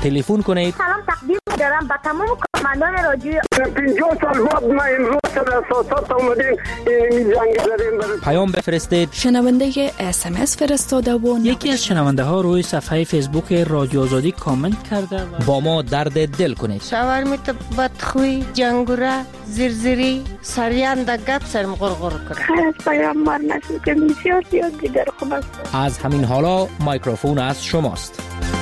تلفن کنید. سلام تقدیم دارم به تمام کارمندان رادیو. 50 سال بعد ما امروز در اساسات اومدیم این جنگ زدیم. پیام بفرستید. شنونده SMS فرستاده و یکی از شنونده ها روی صفحه فیسبوک رادیو آزادی کامنت کرده با ما درد دل کنید. شاورمیت بدخوی، جنگوره، زرزری، سریان دگت سرم غرغر کنه. خیلی از پیام مار نشد که بسیار زیاد دیگر خوب است. از همین حالا میکروفون از شماست.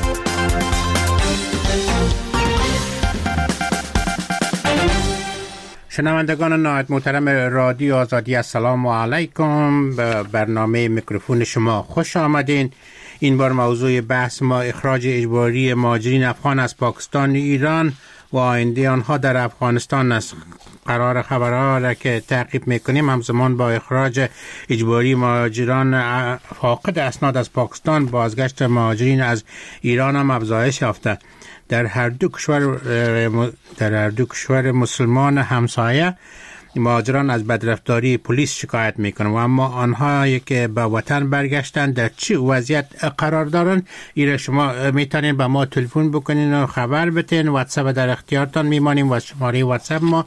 شنوندگان نهایت محترم رادیو آزادی، السلام علیکم. به برنامه میکروفون شما خوش آمدین. این بار موضوع بحث ما اخراج اجباری مهاجرین افغان از پاکستان و ایران و آینده آنها در افغانستان است. قرار خبرها را که تعقیب میکنیم همزمان با اخراج اجباری مهاجران فاقد اسناد از پاکستان، بازگشت مهاجرین از ایران هم افزایش یافته. در هر دو کشور مسلمان همسایه مهاجران از بدرفتاری پلیس شکایت میکنند و اما آنهایی که به وطن برگشتن در چه وضعیت قرار دارند؟ ایره شما میتونین به ما تلفن بکنین و خبر بتین. واتساپ در اختیارتان میمانیم و شماره واتساپ ما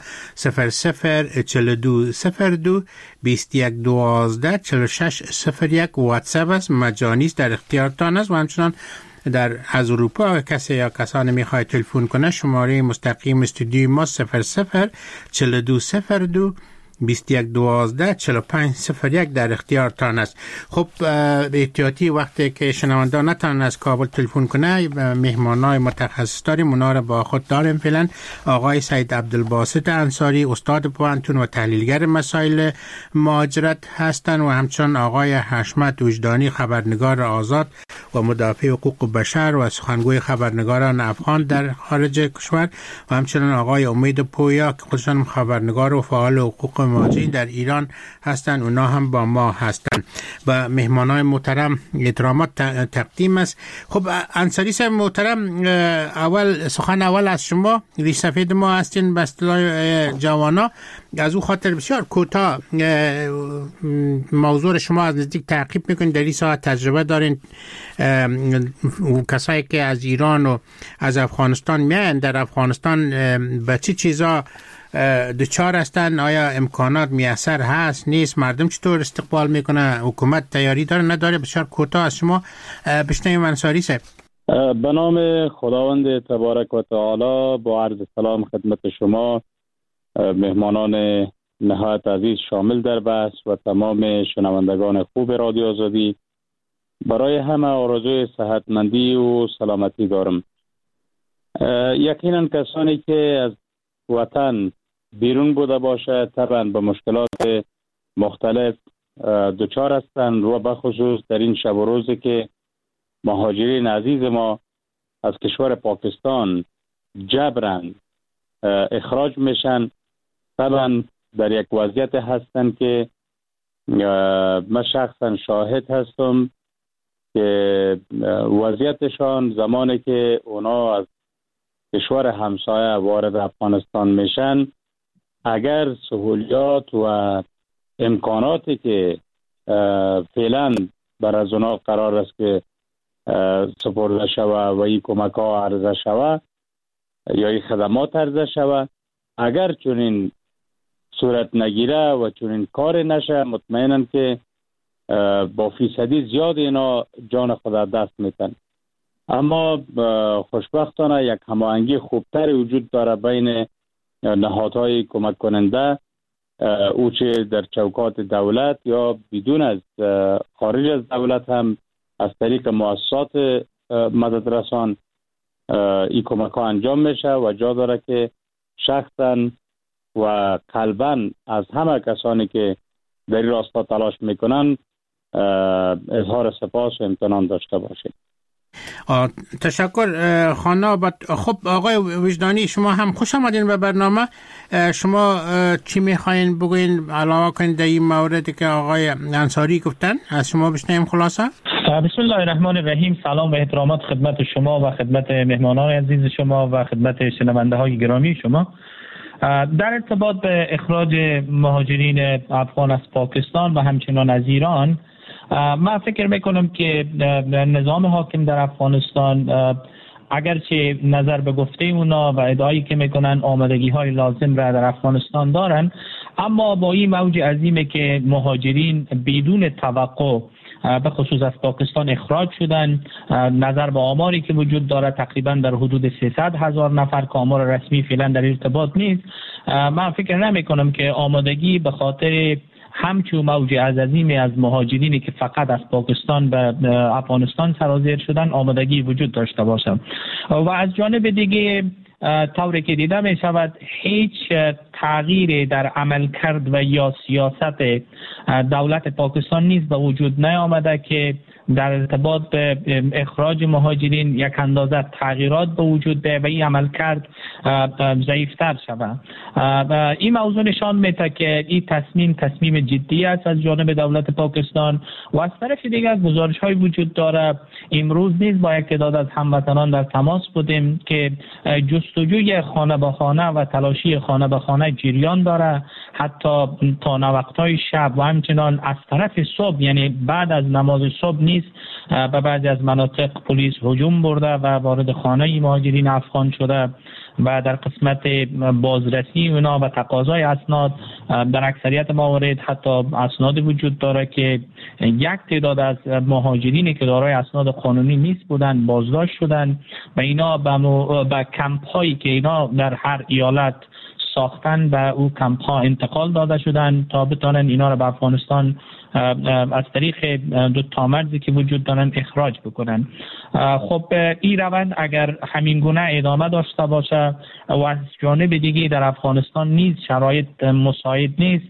004202 2112 4601 واتساپ است، مجانی است، در اختیارتان است. و همچنان از اروپا کسی یا کسانی میخواد تلفن کنه، شماره مستقیم استودیوی ما 004202 2112 4501 در اختیارتان است. خب احتیاطی وقتی که شنونده نتونن از کابل تلفن کنه، مهمانای متخصص داریم، اونا رو با خود داریم. فعلا آقای سید عبدالباسط انصاری، استاد پوهنتون و تحلیلگر مسائل مهاجرت هستند و همچنین آقای حشمت وجدانی، خبرنگار آزاد و مدافع حقوق بشر و سخنگوی خبرنگاران افغان در خارج کشور و همچنین آقای امید پویا که خودشان خبرنگار و فعال حقوق مهاجرین در ایران هستند، اونا هم با ما هستند. و مهمانای محترم احترامات تقدیم است. خب انصاری صاحب محترم، سخن اول از شما. ریش سفید ما هستین به اصطلاح جوانا، از او خاطر بسیار کوتاه موضوع شما از نزدیک تعقیب میکنید. در این ساعت تجربه دارین، کسایی که از ایران و از افغانستان میان در افغانستان به چه چیزا دچار هستن؟ آیا امکانات میسر هست نیست؟ مردم چطور استقبال میکنه؟ حکومت تیاری داره نداره؟ بسیار کوتاه از شما بشنویم انصاری صاحب. به نام خداوند تبارک و تعالی با عرض سلام خدمت شما مهمانان نهایت عزیز شامل در بحث و تمام شنوندگان خوب رادیو آزادی، برای همه آرزوی صحتمندی و سلامتی دارم. یقینا کسانی که از وطن بیرون بوده باشه طبعا به مشکلات مختلف دچار هستند و بخصوص در این شب و روزی که مهاجرین عزیز ما از کشور پاکستان جبران اخراج میشن، طبعا در یک وضعیت هستند که من شخصا شاهد هستم که وضعیتشان زمانی که اونا از کشور همسایه وارد افغانستان میشن، اگر سهولیات و امکاناتی که فعلا بر از اونا قرار است که سپرده شوه و این کمک ها عرضه شوه یا این خدمات عرضه شوه، اگر چنین صورت نگیره و چنین کار نشه، مطمئنم که با فیصدی زیاد اینا جان خود دست میتن. اما خوشبختانه یک هماهنگی خوبتر وجود داره بین نهادهای کمک کننده، او چه در چوکات دولت یا بدون از خارج از دولت هم از طریق مؤسسات مددرسان این کمک ها انجام میشه و جا داره که شخصا و قلبا از همه کسانی که در این راستا تلاش میکنن اظهار سپاس و امتنان داشته باشید. تشکر خانم. خب آقای وجدانی، شما هم خوش آمدین به برنامه. شما چی میخواین بگوین علاوه کنید در این موردی که آقای انصاری گفتن؟ از شما بشنویم خلاصه. بسم الله الرحمن الرحیم. سلام و احترامات خدمت شما و خدمت مهمانان عزیز شما و خدمت شنونده های گرامی شما. در ارتباط به اخراج مهاجرین افغان از پاکستان و همچنان از ایران، من فکر میکنم که نظام حاکم در افغانستان اگرچه نظر به گفته اونا و ادعایی که میکنن آمادگی های لازم را در افغانستان دارن، اما با این موج عظیمی که مهاجرین بدون توقع به خصوص از پاکستان اخراج شدن، نظر به آماری که وجود داره تقریبا در حدود 300,000 نفر که آمار رسمی فعلا در ارتباط نیست، من فکر نمی کنم که آمادگی به خاطر همچون موج عظیمی از مهاجرینی که فقط از پاکستان به افغانستان سرازیر شدن آمادگی وجود داشته باشه. و از جانب دیگه طوری که دیده می شود هیچ تغییری در عملکرد و یا سیاست دولت پاکستان نیز به وجود نیامده که در ارتباط به اخراج مهاجرین یک اندازه تغییرات به وجود بیاید و این عملکرد ضعیفتر شود. این موضوع نشان میده که این تصمیم جدی است از جانب دولت پاکستان و از طرف دیگر گزارش های وجود داره. امروز نیز با یک تعداد از هموطنان در تماس بودیم که جستجوی خانه به خانه و تلاشی خانه به خانه جریان داره، حتی تا وقت‌های شب و همچنان از طرف صبح، یعنی بعد از نماز صبح نیز به بعضی از مناطق پلیس هجوم برده و وارد خانه مهاجرین افغان شده و در قسمت بازرسی اونا و تقاضای اسناد در اکثریت موارد حتی اسناد وجود داره که یک تعداد از مهاجرینی که دارای اسناد قانونی نیست بودن بازداشت شدن و اینا به کمپ هایی که اینا در هر ایالت ساختن به او کمپ ها انتقال داده شدن تا بتونن اینا را به افغانستان از طریق دو تامرزی که وجود دارن اخراج بکنن. خب این روند اگر همین گونه ادامه داشته باشه و از جانب دیگه در افغانستان نیز شرایط مساعد نیست،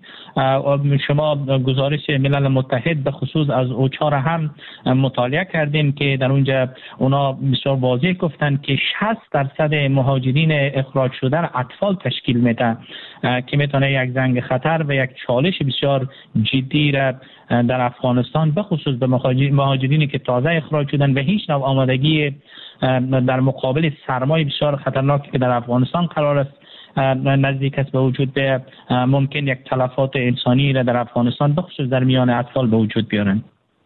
شما گزارش ملل متحد به خصوص از اوچا هم مطالعه کردیم که در اونجا اونا بسیار واضح گفتن که 60% مهاجرین اخراج شده اطفال تشکیل میده که میتونه یک زنگ خطر و یک چالش بسیار جدی را در افغانستان به خصوص به مهاجرینی که تازه اخراج شدن و هیچ نوع آمادگی در مقابل سرمای بسیار خطرناکی که در افغانستان قرار است نزدیک است به وجود به ممکن یک تلفات انسانی را در افغانستان به خصوص در میان اطفال به وجود بیارن.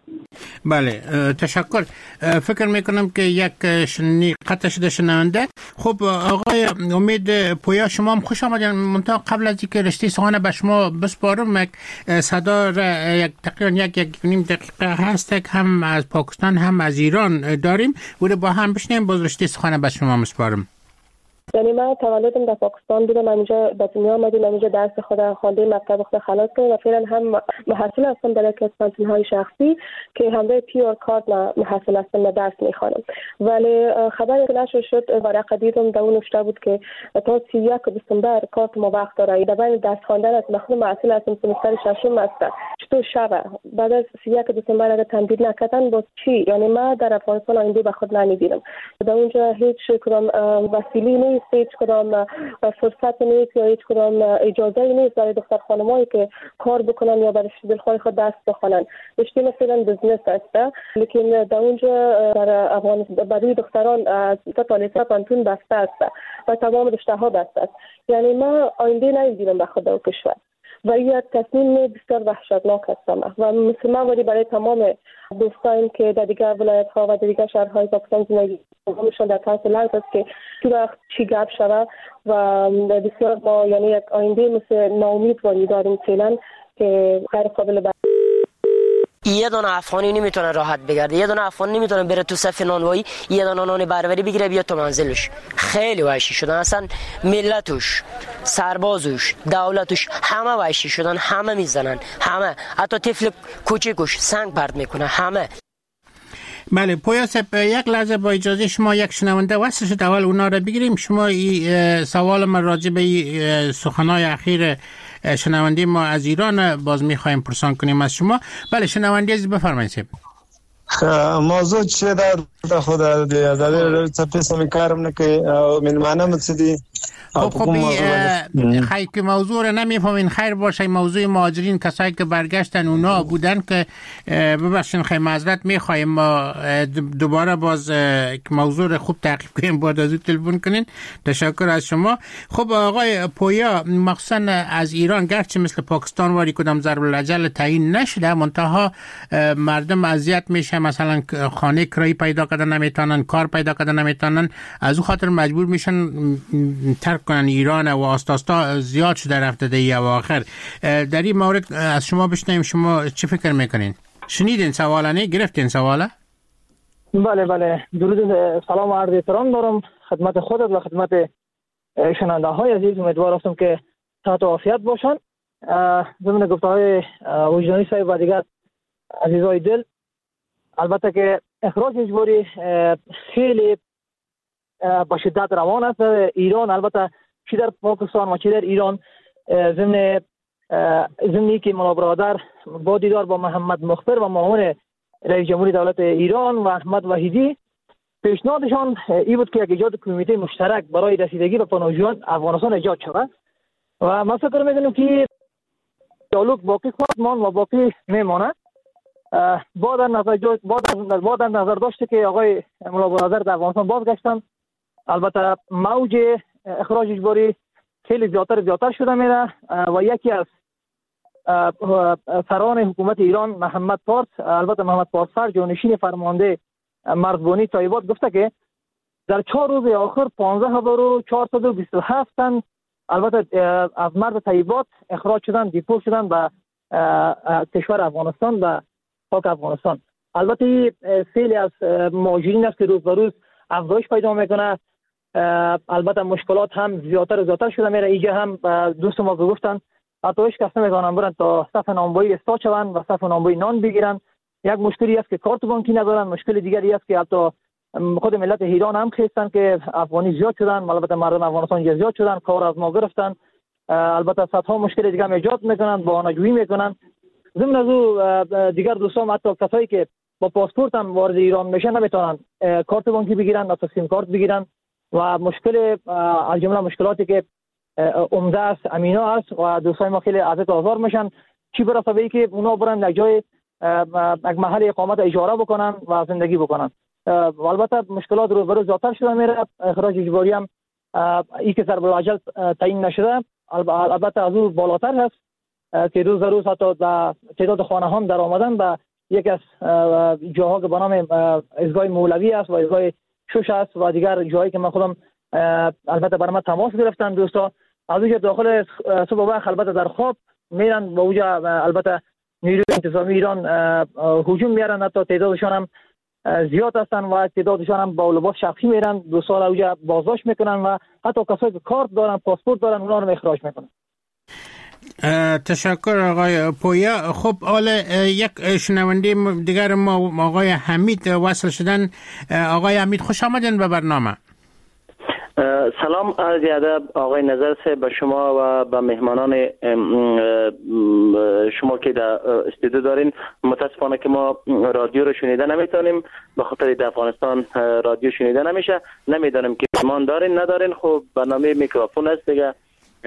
بله تشکر. فکر میکنم که یک قطع شده شنونده. خب آقای امید پویا شما هم خوش آمدین. منتها قبل از اینکه رشته سخن به شما بسپارم یک صدا یک تقریبا یک نیم دقیقه هست که هم از پاکستان هم از ایران داریم و با هم بشنیم باز رشته سخن به شما مسپارم. یعنی من تولدم در پاکستان بودم، اینجا به دنیا آمدیم، اینجا درس خود خوانده مکتب خود خلاص کردم و فعلا هم محصل هستم در یک از پانتون‌های شخصی که همراه پیور کارت محصل هستم و درس میخوانم. ولی خبری که نشر شد ورقه دیدم در اون نوشته بود که تا 31 دسامبر کارت ما وقت داره. در بین درس خواندن است، مخصوصا محصل هستم سمستر ششم است. چطور شبه بعد از 31 دسامبر اگه تمدید نکردن باز چی؟ یعنی ما در افغانستان آینده به خود نمیبینم. در اونجا هیچ کدام وسیله نیست، هیچ کدام فرصت نیست یا هیچ کدام اجازه نیست برای دختر خانمایی که کار بکنن یا برای دلخواه خود درس بخونن. رشته مثلا بزنس است، لیکن در اونجا در افغانستان برای دختران از تا لیسانس پانتون بسته است و تمام رشته ها بسته است. یعنی ما آینده نمیبینم به خود و کشور و این تصمیم بسیار وحشتناک است و مسلمان ولی برای تمام دوستان که در دیگر ولایت ها و در دیگر شهرهای پاکستان زندگی می‌کنند در طرف لحظه است که تو وقت چی گپ شود و بسیار ما یعنی یک آینده مثل ناامیدواری داریم فعلا که غیر قابل یه دونه افغانی نمیتونه راحت بگرده، یه دونه افغان نمیتونه بره تو صف نانوایی یه دونه نان بربری بگیره بیاد تو منزلش. خیلی وحشی شدن، اصلا ملتش، سربازش، دولتش همه وحشی شدن، همه میزنن، همه حتی طفل کوچیکش سنگ پرت میکنه، همه. بله پویا صاحب یک لحظه با اجازه شما یک شنونده وصل شد، اول اونا را بگیریم. شما سوال ما راجع به سخنهای اخیر شنونده ما از ایران باز میخوایم پرسان کنیم از شما. بله شنونده عزیز بفرمایید. موضوع چیه در خود در تپیس میکارم نکه من معنی متصدی خب خیلی که موضوع رو نمیفهمین خیر باشه. موضوع مهاجرین کسایی که برگشتن اونا بودن که ببخشین خیلی معذرت میخوایم ما دوباره باز موضوع رو خوب تعقیب کنیم بعد از تلفن کنین. تشکر از شما. خب آقای پویا مخصوصا از ایران گرچه مثل پاکستان واری کدام ضرب الاجل تعیین نشده منتها مردم اذیت میشه، مثلا خانه کرایی پیدا کردن نمیتونن، کار پیدا کردن نمیتونن، از او خاطر مجبور میشن ترک کنن ایران و آستاستا زیاد شده رفته در اواخر. در این مورد از شما بشنویم، شما چه فکر میکنین؟ شنیدین سوالا؟ نه گرفتین سوالا؟ بله درود، سلام و عرض احترام دارم خدمت خودت و خدمت شنونده های عزیز. امیدوار هستم که صحت و عافیت باشن. ضمن گفته های وجدانی صاحب و دیگر عزیزای دل، البته که اخراج اجباری خیلی با شدت روان است ایران، البته چی در پاکستان و چی در ایران. ضمنی که مولا برادر با دیدار با محمد مخبر و معاون رئیس جمهوری دولت ایران و احمد وحیدی، پیشنهادشان این بود که یک ایجاد کمیته مشترک برای رسیدگی به پناهجویان افغانستان ایجاد شود و من فکر می‌کنم که دیالوگ باقی خواهد ماند و باقی میمانه. با در نظر داشته که آقای مولا برادر در افغانستان بازگشتن، البته موج اخراج اجباری خیلی زیادتر شده میره و یکی از سران حکومت ایران محمد پارس، البته محمد پارسفر جانشین فرمانده مرزبانی طیبات، گفته که در 4 روز آخر 15427 تن البته از مرز طیبات اخراج شدن، دیپورت شدن به کشور افغانستان و پاک افغانستان. البته سیلی از مهاجرین است که روز به روز افزایش پیدا میکنه. البته مشکلات هم زیادتر شده میره. اینجا هم دوست ما گفتن حتی هیچ کس نمیتونن برن تا صف نانوایی استا شوند و صف نانوایی نان بگیرن. یک مشکلی است که کارت بانکی ندارن. مشکل دیگری است که حتی خود ملت ایران هم خواستن که افغانی زیاد شدن، البته مردم افغانستان زیاد شدن، کار از ما گرفتن. البته صدها مشکل دیگه هم ایجاد میکنن، بهانه‌جویی میکنن. ضمن از او دیگر دوستان حتی کسایی که با پاسپورت هم وارد ایران میشن نمیتونن کارت بانکی بگیرن، حتی سیم کارت بگیرن و مشکل از جمله مشکلاتی که عمده است امینا است و دوستان ما خیلی اذیت و آزار میشن. چی برسه به اینکه اونا برن یک جای یک محل اقامت اجاره بکنن و زندگی بکنن. البته مشکلات رو برای زیادتر شده میره. اخراج اجباری هم این که ضرب العجل تعیین نشده، البته از اون بالاتر هست که روز حتی تعداد خانه هم در آمدن و یک از جاها که به نام ایستگاه مولوی است و ایستگاه شوش است و دیگر جایی که من خودم البته برام تماس گرفتن دوستا، از اونجا داخل صبح وقت البته در خواب میرن، با اونجا البته نیروی انتظامی ایران هجوم میارن، حتی تعدادشان هم زیاد هستن و تعدادشان هم با لباس شخصی میرن، دوستا اونجا بازداشت میکنن و حتی کسایی که کارت دارن، پاسپورت دارن، اونا رو اخراج میکنن. تشکر آقای پویا. خب حالا یک شنونده دیگر ما آقای حمید وصل شدن. آقای حمید خوش آمدین به برنامه. سلام، عرض ادب آقای نظر صاحب به شما و به مهمانان شما که در استودیو دارین. متاسفانه که ما رادیو رو شنیده نمیتونیم، به خاطر در افغانستان رادیو شنیده نمیشه. نمیدونم که مهمان دارین ندارین. خب برنامه میکروفون است دیگه.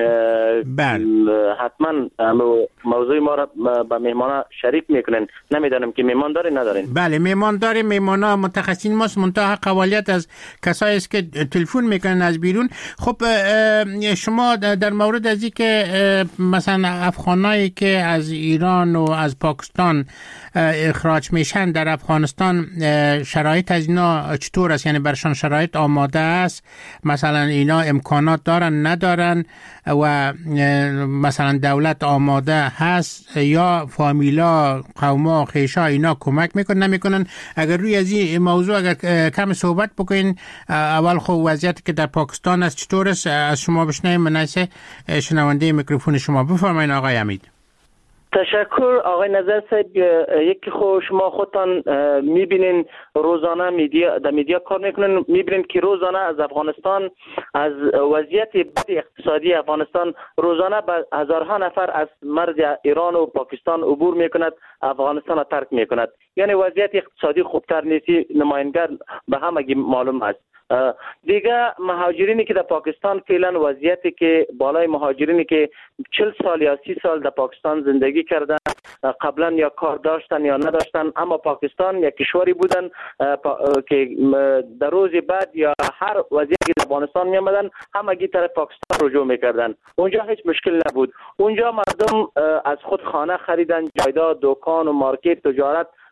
حتما موضوع ما را با مهمان شریک میکنن. نمیدانم که میهمان دارین ندارین. بله میهمان داریم. میهمان ها متخصصین ماست، منتها قوالیت از کسایی است که تلفن میکنن از بیرون. خب شما در مورد از این که مثلا افغانایی که از ایران و از پاکستان اخراج میشن در افغانستان، شرایط از اینا چطور است؟ یعنی برشان شرایط آماده است؟ مثلا اینا امکانات دارن ندارن و مثلا دولت آماده هست یا فامیلا، قوما، خیشا اینا کمک میکنن نمیکنن؟ اگر روی از این موضوع اگر کم صحبت بکنین. اول خب وضعیتی که در پاکستان است چطور است از شما بشنویم. مناسه شنونده میکروفون شما بفرمایید آقای حمید. تشکر آقای نظر صاحب. یکی خود شما خودتان میبینین روزانه در میدیا کار میکنین، میبینین که روزانه از افغانستان، از وضعیت بد اقتصادی افغانستان، روزانه هزارها نفر از مرز ایران و پاکستان عبور میکند، افغانستان را ترک میکند. یعنی وضعیت اقتصادی خوبتر نیست، نماینگر به همگی معلوم است. دیگه مهاجرینی که در پاکستان فعلا وضعیتی که بالای مهاجرینی که 40 سال یا 30 سال در پاکستان زندگی کردن، قبلا یا کار داشتن یا نداشتن، اما پاکستان یک کشوری بودن که در روز بعد یا هر وضعیتی در افغانستان می آمدن همگی طرف پاکستان رجوع میکردن. اونجا هیچ مشکل نبود. اونجا مردم از خود خانه خریدن، جایداد، دکان و مارکت، تجارت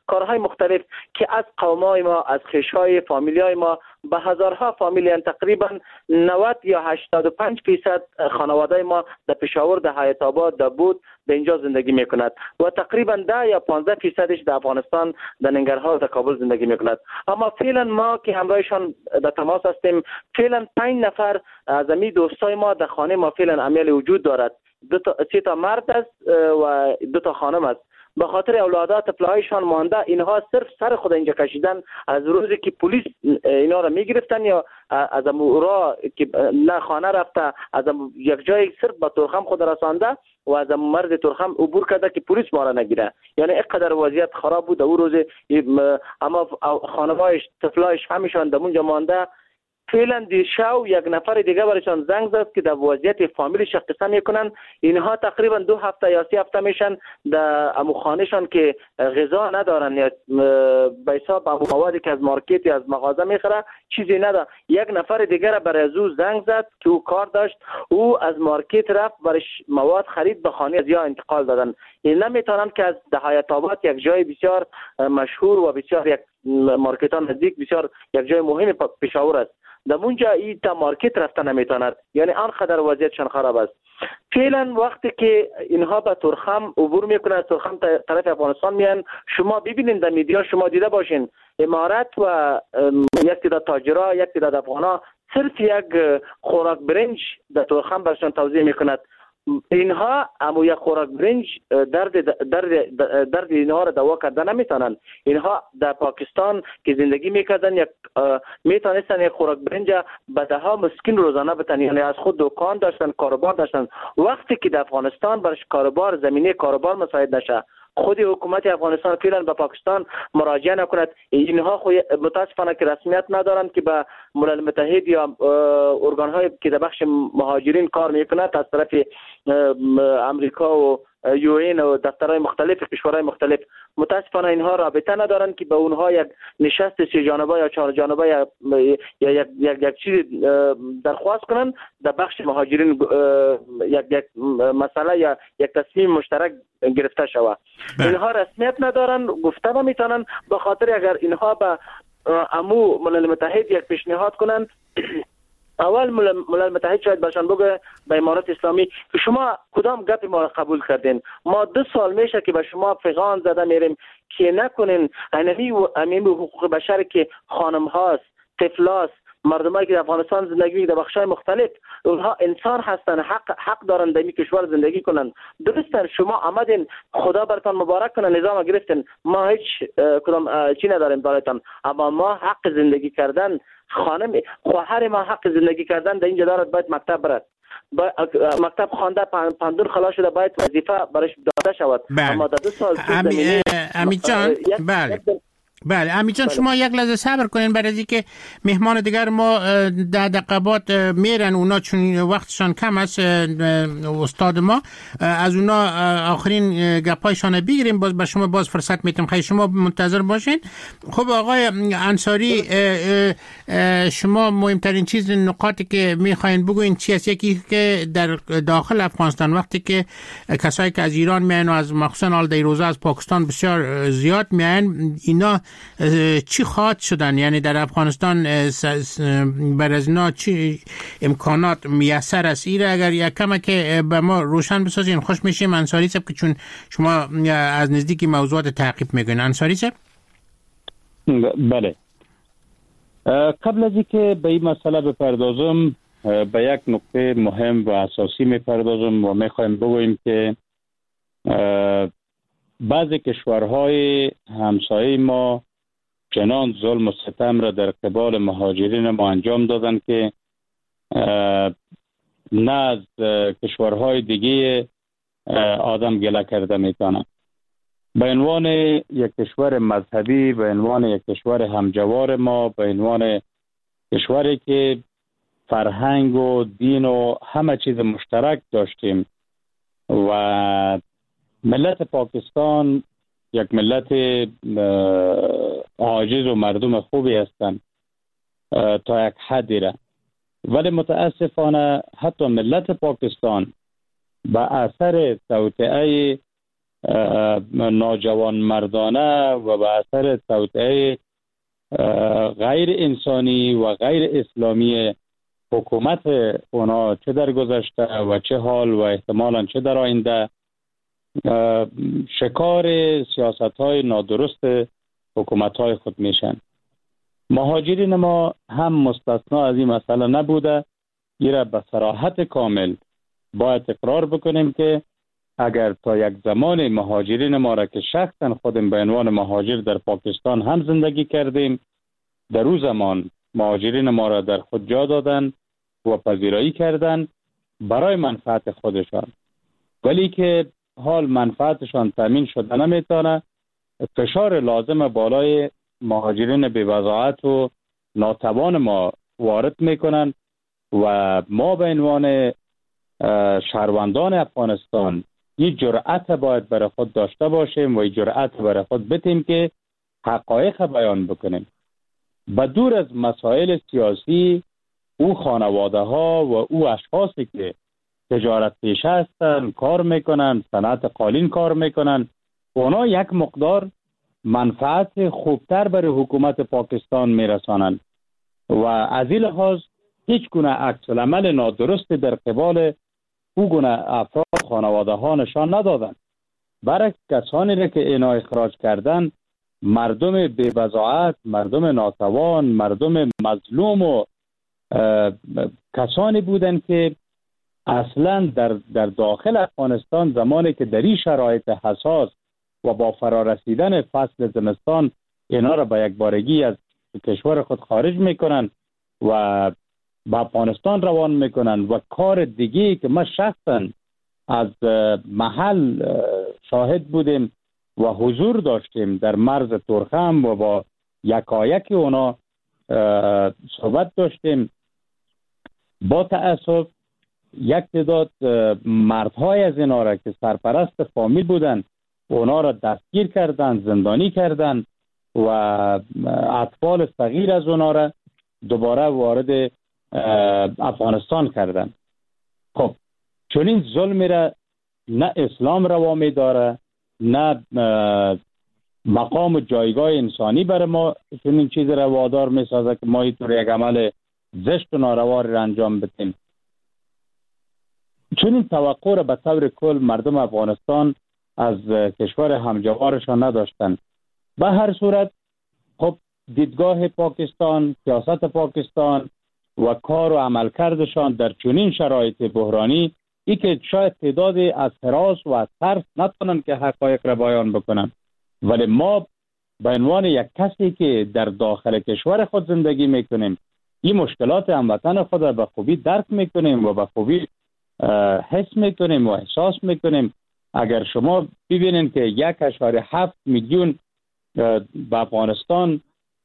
کارهای مختلف که از قومای ما، از خیشهای فامیلیای ما به هزارها فامیل، یعنی تقریبا 90 یا 85% خانواده ما در پشاور، در حیات آباد، در بود در اینجا زندگی میکند و تقریبا 10 یا 15% در افغانستان، در ننگرهار، در کابل زندگی میکند. اما فعلا ما که همراهشان در تماس هستیم، فعلا 5 نفر از امی دوستای ما در خانه ما فعلا عمل وجود دارد. 3 تا مرد است و 2 تا خانم است. به خاطر اولادات طفلایشان مانده، اینها صرف سر خود اینجا کشیدن از روزی که پلیس اینا را میگرفتن یا از امورا که نه خانه رفته، از یک جای صرف به تورخم خود رسانده و از مرز تورخم عبور کرده که پلیس ما را نگیره. یعنی اینقدر وضعیت خراب بود او روز. اما خانوایش، طفلایش همیشان در اونجا مانده. فعلا دیشب یک نفر دیگه برایشان زنگ زد که در وضعیت فامیلش قصه میکنن. اینها تقریبا 2 هفته یا 3 هفته میشن در امو خانهشان که غذا ندارن یا به حساب امو موادی که از مارکت یا از مغازه میخره چیزی نداره. یک نفر دیگه برای از او زنگ زد که او کار داشت، او از مارکت رفت برش مواد خرید، به خانه از یا انتقال دادن. این نمیتونن که از حیات آباد، یک جای بسیار مشهور و بسیار یک مارکتان نزدیک، بسیار یک جای مهم پشاور است، در اونجا این تا مارکت رفته نمیتوند. یعنی آنقدر وضعیتشان خراب است. فعلا وقتی که اینها به تورخم عبور میکنن، از تورخم طرف افغانستان میان، شما ببینید در میدیا، شما دیده باشین امارات و یک تعداد تاجرها، یک تعداد افغانا صرف یک خوراک برنج در تورخم برشان توزیع میکند. اینها اما یک خوراک برنج درد اینها را دوا کردن نمیتونن. اینها در پاکستان که زندگی میکردن یک میتونستن یک خوراک برنج به ده ها مسکین روزانه بتن، یعنی از خود دکان داشتن، کاروبار داشتن. وقتی که در افغانستان برش کاروبار، زمینه کاروبار مساعد نشه، خود حکومت افغانستان فعلا به پاکستان مراجعه نکند. اینها متاسفانه که رسمیت ندارند که به ملل متحد یا ارگان‌های که در بخش مهاجرین کار میکند از طرف امریکا و UN و دفترهای مختلف کشورهای مختلف، متاسفانه اینها رابطه ندارند که به اونها یک نشست 3 جانبه یا 4 جانبه یا یک چیز درخواست کنند در بخش مهاجرین، یک مسئله یا یک تصمیم مشترک گرفته شود. اینها رسمیت ندارن، گفته نمیتونن. به خاطر اگر اینها به امو ملل متحد یک پیشنهاد کنند، اول ملل متحد شاید برشان بگه به امارات اسلامی که شما کدام گپ ما قبول کردین؟ ما 2 سال میشه که به شما پیغام زده میریم که نکنین امین حقوق بشر که خانم هاست، طفلاست، مردمایی که در افغانستان زندگی در بخش‌های مختلف، اونها انسان هستن، حق دارن در این کشور زندگی کنن. درستن شما آمدین، خدا براتون مبارک کنه، نظام گرفتین، ما هیچ کدام چی نداریم براتون، اما ما حق زندگی کردن، خواهر ما حق زندگی کردن در اینجا دارد، باید مکتب برد، مکتب خوانده، پندون خلاص شده، باید وظیفه برش داده شود. اما در 2 سال امی جان، بله امی جان، شما یک لحظه صبر کنین برای اینکه مهمان دیگر ما در دقیقات میرن، اونا چون وقتشان کم است، استاد ما از اونا آخرین گپایشان بگیریم، باز به شما باز فرصت میتیم. خیلی شما منتظر باشین. خب آقای انصاری، شما مهمترین چیز، نقاطی که میخواین بگوین چی است؟ یکی که در داخل افغانستان وقتی که کسایی که از ایران میان و از مخصوصا آل دیروزه از پاکستان بسیار زیاد میان، اینا چی خواهد شدن؟ یعنی در افغانستان برای از اینا چی امکانات میسر است؟ ایره اگر یک کم که به ما روشن بسازین خوش میشیم. انصاری صاحب، که چون شما از نزدیکی موضوعات تعقیب میکنین. انصاری صاحب. بله، قبل از اینکه به این مسئله بپردازم، به یک نکته مهم و اساسی میپردازم و میخوایم بگوییم که بعضی کشورهای همسایه ما چنان ظلم و ستم را در قبال مهاجرین ما انجام دادن که نه از کشورهای دیگه آدم گله کرده میتونه. به عنوان یک کشور مذهبی، به عنوان یک کشور همجوار ما، به عنوان کشوری که فرهنگ و دین و همه چیز مشترک داشتیم و ملت پاکستان یک ملت عاجز و مردم خوبی هستند تا یک حدی را، ولی متاسفانه حتی ملت پاکستان به اثر توطئه ناجوان مردانه و به اثر توطئه غیر انسانی و غیر اسلامی حکومت اونا چه در گذشته و چه حال و احتمالاً چه در آینده شکار سیاست‌های نادرست حکومت‌های خود میشن. مهاجرین ما هم مستثنا از این مسئله نبوده. ایره به صراحت کامل باید اقرار بکنیم که اگر تا یک زمان مهاجرین ما را که شخصا خودم به عنوان مهاجر در پاکستان هم زندگی کردیم، در اون زمان مهاجرین ما را در خود جا دادن و پذیرایی کردن برای منفعت خودشان، ولی که حال منفعتشان تامین شده نمیتونه، فشار لازم بالای مهاجرین بی‌وضاحت و ناتوان ما وارد میکنن و ما به عنوان شهروندان افغانستان این جرأت باید برای خود داشته باشیم و این جرأت برای خود بتیم که حقایق بیان بکنیم. بدور از مسائل سیاسی، او خانواده ها و او اشخاصی که تجارت پیشه هستن، کار میکنن، صنعت قالین کار میکنن، اونا یک مقدار منفعت خوبتر برای حکومت پاکستان میرسانند و از این لحاظ هیچ گونه عکس العمل نادرست در قبال او گونه افراد خانواده ها نشان ندادند. برعکس کسانی را که اینا اخراج کردن مردم بی‌وضاحت، مردم ناتوان، مردم مظلوم و کسانی بودند که اصلا در داخل افغانستان زمانی که در این شرایط حساس و با فرارسیدن فصل زمستان اینا را به یک بارگی از کشور خود خارج میکنن و به افغانستان روان میکنن و کار دیگه که ما شخصا از محل شاهد بودیم و حضور داشتیم در مرز تورخم و با یکایک اونا صحبت داشتیم، با تأسف یک تعداد مردهای از اینا را که سرپرست فامیل بودن اونا را دستگیر کردن، زندانی کردن و اطفال صغیر از اونا را دوباره وارد افغانستان کردن. خب چون این ظلمی را نه اسلام روا می داره، نه مقام و جایگاه انسانی برای ما چون این چیز را وادار می سازه که ما اینطور یک عمل زشت و ناروا را انجام بدیم. چون این توقع را به طور کل مردم افغانستان از کشور همجوارشان نداشتن. به هر صورت خب دیدگاه پاکستان، سیاست پاکستان و کار و عملکردشان در چنین شرایط بحرانی ای که شاید تعدادی از هراس و از ترس نتونن که حقایق را بیان بکنن، ولی ما به عنوان یک کسی که در داخل کشور خود زندگی میکنیم این مشکلات هموطن خود را به خوبی درک میکنیم و به خوبی حس میکنیم و احساس میکنیم. اگر شما ببینید که 1.7 میلیون به افغانستان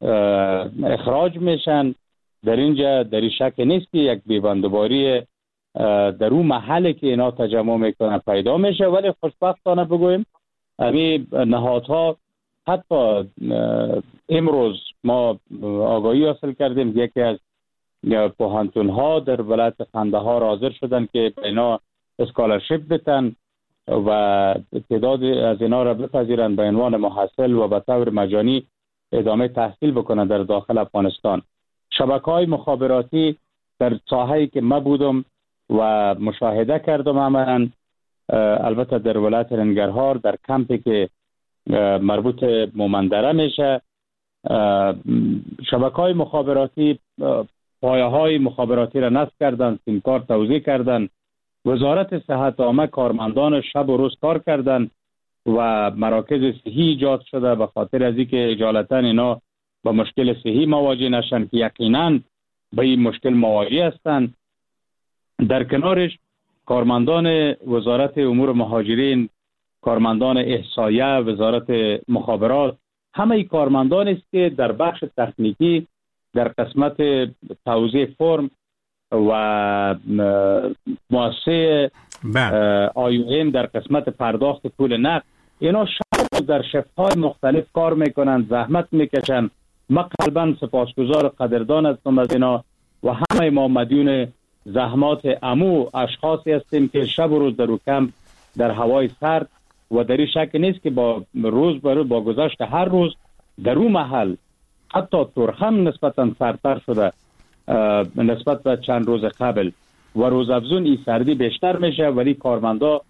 اخراج میشن، در اینجا در این شک نیست که یک بیبندوباری در اون محلی که اینا تجمع میکنن پیدا میشه، ولی خوشبختانه بگویم همین نهادها حتی امروز ما آگاهی حاصل کردیم یکی از پوهنتون ها در ولایت قندهار حاضر شدن که اینا اسکالرشیپ بتن و تعداد از اینا را بپذیرن به عنوان محصل و به طور مجانی ادامه تحصیل بکنن در داخل افغانستان. شبکه‌های مخابراتی در ساحه‌ای که ما بودم و مشاهده کردم عملاً، البته در ولایت ننگرهار در کمپی که مربوط مومندره میشه، شبکه‌های مخابراتی پایه‌های مخابراتی را نصب کردن، سیم کارت توزیع کردن، وزارت صحت عامه کارمندان شب و روز کار کردن و مراکز صحی ایجاد شده به خاطر از اینکه اجالتا اینا با مشکل صحی مواجه نشن که یقینا به این مشکل مواجه هستند. در کنارش کارمندان وزارت امور مهاجرین، کارمندان احصایه، وزارت مخابرات، همه ای کارمندان است که در بخش تکنیکی در قسمت توزیع فرم و مؤسسه IOM در قسمت پرداخت پول نقد، اینا شب در شفت‌های مختلف کار میکنن، زحمت میکشن. ما قلباً سپاسگزار و قدردان هستم از اینا و همه ما مدیون زحمات امو اشخاصی هستیم که شب و روز در کمپ در هوای سرد و در این شک نیست که با روز به روز با گذشت هر روز در اون محل حتی تورخم نسبتا سردتر شده نسبت به چند روز قبل و روز افزون این سردی بیشتر میشه، ولی کارمندا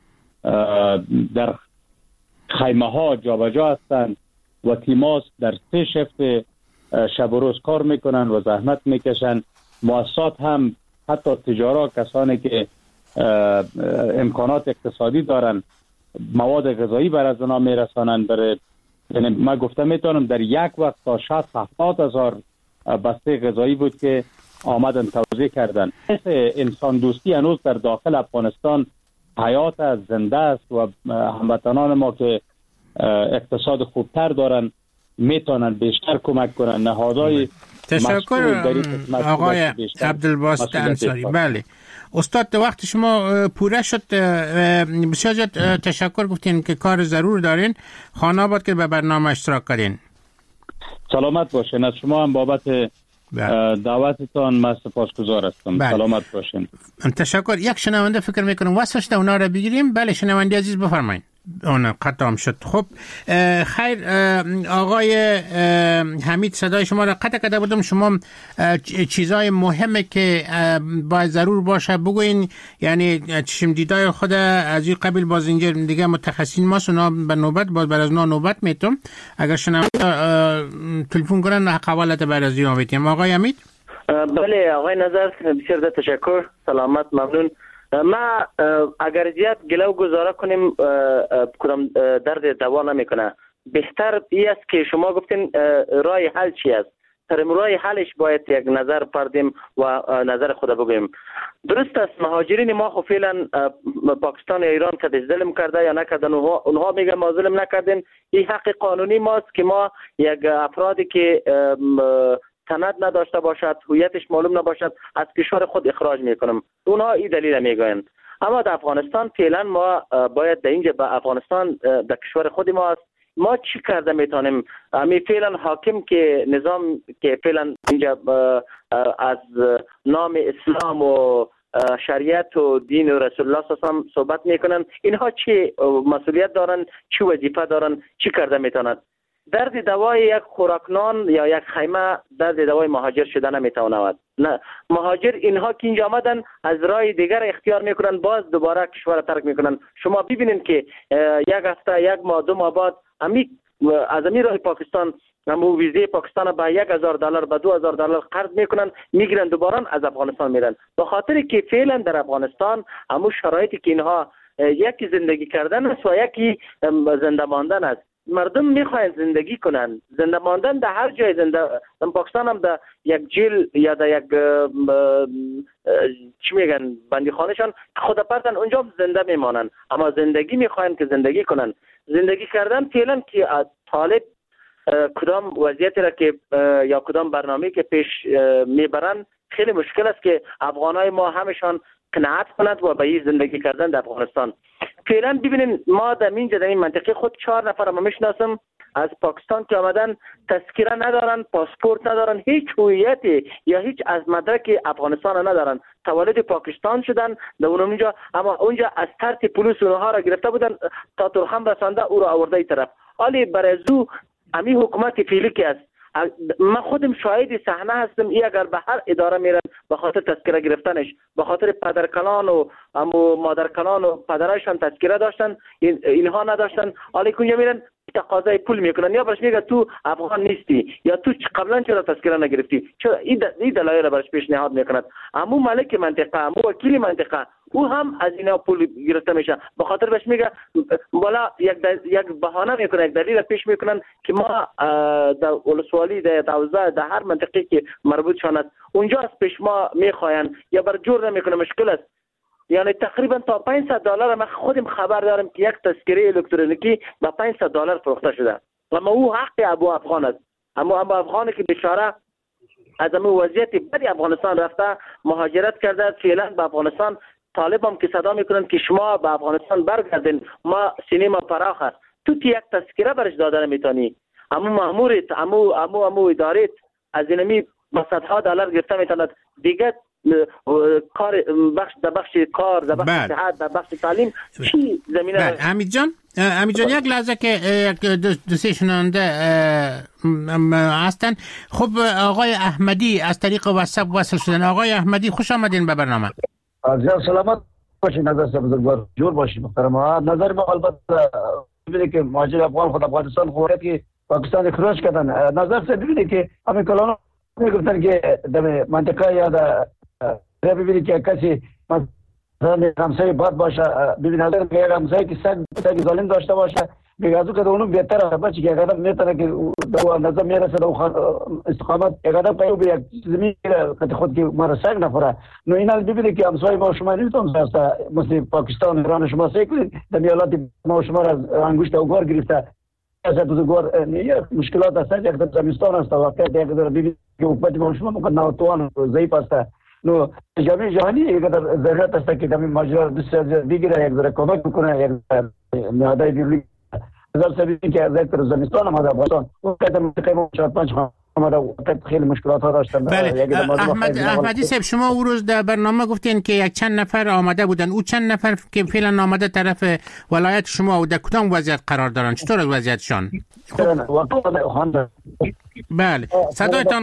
در خیمه ها جابجا هستند و تیماس در 3 شفت شب و روز کار میکنن و زحمت میکشن. مؤسسات هم حتی تجارا کسانی که امکانات اقتصادی دارن مواد غذایی بر از اونا میرسانن. یعنی من گفته میتونم در یک وقت تا 60-70 هزار بسته غذایی بود که آمدن توزیع کردن. انسان دوستی هنوز در داخل افغانستان حیات از زنده است و هموطنان ما که اقتصاد خوبتر دارن میتونن بیشتر کمک کنن. نهادهای تشکر آقای عبدالباسط انصاری. بله استاد وقت شما پوره شد. بسیار زیاد تشکر گفتین که کار ضرور دارین. خانه آباد که به برنامه اشتراک کردین. سلامت باشین. از شما هم بابت دعوتتان من سپاسگزار هستم. سلامت باشین. تشکر. یک شنونده فکر میکنم واسش ده اونا رو بگیریم. بله شنونده عزیز بفرمایید. اون قطعم شد. خب خیر آقای حمید صدای شما را قطع کرده بودم. شما چیزای مهمه که باید ضرور باشه بگوین، یعنی چشم دیدای خود از این قبیل باز اینجا دیگه متخصصین ما اونا به نوبت باز بر از اونا نوبت میتم. اگر شما تلفن کنن حوالت بر از اینا میتیم. آقای حمید. بله آقای نظر بسیار تشکر. سلامت ممنون. ما اگر زیاد گله و گزاره کنیم کدام درد دوا نمیکنه. بهتر است که شما گفتین راه حل چی است. سر راه حلش باید یک نظر پردیم و نظر خود بگویم. درست است مهاجرین ما خو فعلا پاکستان یا ایران که ظلم کرده یا نکردن اونها میگن ما ظلم نکردیم. این حق قانونی ماست که ما یک افرادی که سند نداشته باشد، هویتش معلوم نباشد، از کشور خود اخراج میکنم. اونها این دلیل میگویند. اما در افغانستان فعلا ما باید در اینجا به افغانستان در کشور خود ما است. ما چی کرده میتونیم؟ امی فعلا حاکم که نظام که فعلا اینجا از نام اسلام و شریعت و دین و رسول الله صلی الله علیه و آله صحبت میکنن، اینها چی مسئولیت دارن، چی وظیفه دارن، چی کرده میتونند؟ درد دوای یک خوراکنان یا یک خیمه درد دوای مهاجر شده نمیتواند. نه، مهاجر اینها که اینجا آمدن از راه دیگر اختیار میکنن، باز دوباره کشور ترک میکنن. شما ببینید که یک هفته، یک ماه، 2 ماه بعد از امی راه پاکستان همو ویزه پاکستان با $1,000 به $2,000 قرض میکنن، میگیرن دوباره از افغانستان میرن. به خاطر که فعلا در افغانستان همو شرایطی که اینها یکی زندگی کردن است و یکی زنده ماندن است. مردم میخواین زندگی کنن. زنده ماندن در هر جای در پاکستان هم در یک جیل یا در یک چی میگن بندیخانهشان خود پرتن اونجا زنده میمانن. اما زندگی میخواین که زندگی کنن. زندگی کردن فعلا که طالب کدام وضعیتی را که یا کدام برنامه‌ای که پیش میبرن خیلی مشکل است که افغانای ما همشان قناعت کنند و به این زندگی کردن در افغانستان. فعلا ببینین ما در این منطقه خود 4 نفر ما میشناسم از پاکستان که آمدن، تذکره ندارن، پاسپورت ندارن، هیچ هویتی یا هیچ از مدرک افغانستان ندارن. تولد پاکستان شدن در اونجا، اما اونجا از طرف پلیس اونها را گرفته بودن تا تورخم رسانده او را آورده ای طرف. حالی برای زو امی حکومت فعلی که است، من خودم شاهد صحنه هستم. ای اگر به هر اداره میرن به خاطر تذکره گرفتنش، به خاطر پدرکلان و مادرکلان و پدرایشان تذکره داشتن، اینها نداشتن. حالا که میرن تقاضای پول میکنن، یا برش میگه تو افغان نیستی یا تو قبلا چرا تذکره نگرفتی. چرا این دلایل برش پیشنهاد میکند. امو ملک منطقه، امو وکیل منطقه، او هم از اینا پول گرفته میشه. به خاطر بهش میگه بالا یک بهانه میکنه، یک دلیل پیش میکنن که ما در ولسوالی در توزیع در هر منطقه که مربوط شون است اونجا از پیش ما میخواین یا بر جور نمیکنه. مشکل است. یعنی تقریبا تا $500 من خودم خبر دارم که یک تذکره الکترونیکی با $500 فروخته شده. اما او حق ابو افغان است. اما ابو افغانی که بیچاره از همون وضعیت بدی افغانستان رفته، مهاجرت کرده، فعلا به افغانستان طالب هم که صدا میکنن که شما به افغانستان برگردین، ما سینه ما فراخ است. تو یک تذکره برش داده نمیتونی. اما ماموریت، امو اداریت از اینمی با $100 گرفته میتوند. دیگه کار بخش کار در بخش صحت در بخش تعلیم چی زمینه حمید جان یک لحظه که دو سه شنونده هستن. خب آقای احمدی از طریق واتساپ وصل شدن. آقای احمدی خوش آمدین به برنامه. سلامت باشین. نظر بزرگوار جور باشین محترم. نظر ما البته ببینید که مهاجر افغان خود افغانستان خورد که پاکستان اخراج کردن. نظر سے ببینید که همین کلان میگفتن که در منطقه یا در ببینید که کسی مثلا همسایه بد باشه، ببینید نظر که یک همسایه که سگ ظالم داشته باشه بیگازو که اونو بهتره بچه که اگر میتونه که دو نظر میرسه دو استقامت اگر پیو به یک زمین که خود که ما سگ نخوره. نو اینا ببینید که همسایه ما شما نمیتون ساسته مثل پاکستان ایران شما سعی کنید در میالات ما شما را از انگشت اوگار گرفته از بزرگوار مشکلات هست. یک در زمستان هست واقعا یک در ببینید که حکومت ما شما ممکن ناتوان ضعیف هست. نو جامعه جهانی یک در ضرورت است که در ماجرا دست بگیره، یک در کمک بکنه، یک نهادهای بیرونی نظر سبیلی که از یک در زمستان آمده افغانستان اون که در منطقه ما 4-5 آمده خیلی مشکلات ها داشتن. احمدی صاحب شما او روز در برنامه گفتین که یک چند نفر آمده بودن. او چند نفر که فعلا آمده طرف ولایت شما و در کدام وضعیت قرار دارن؟ چطور از وضعیتشان؟ بله صدایتان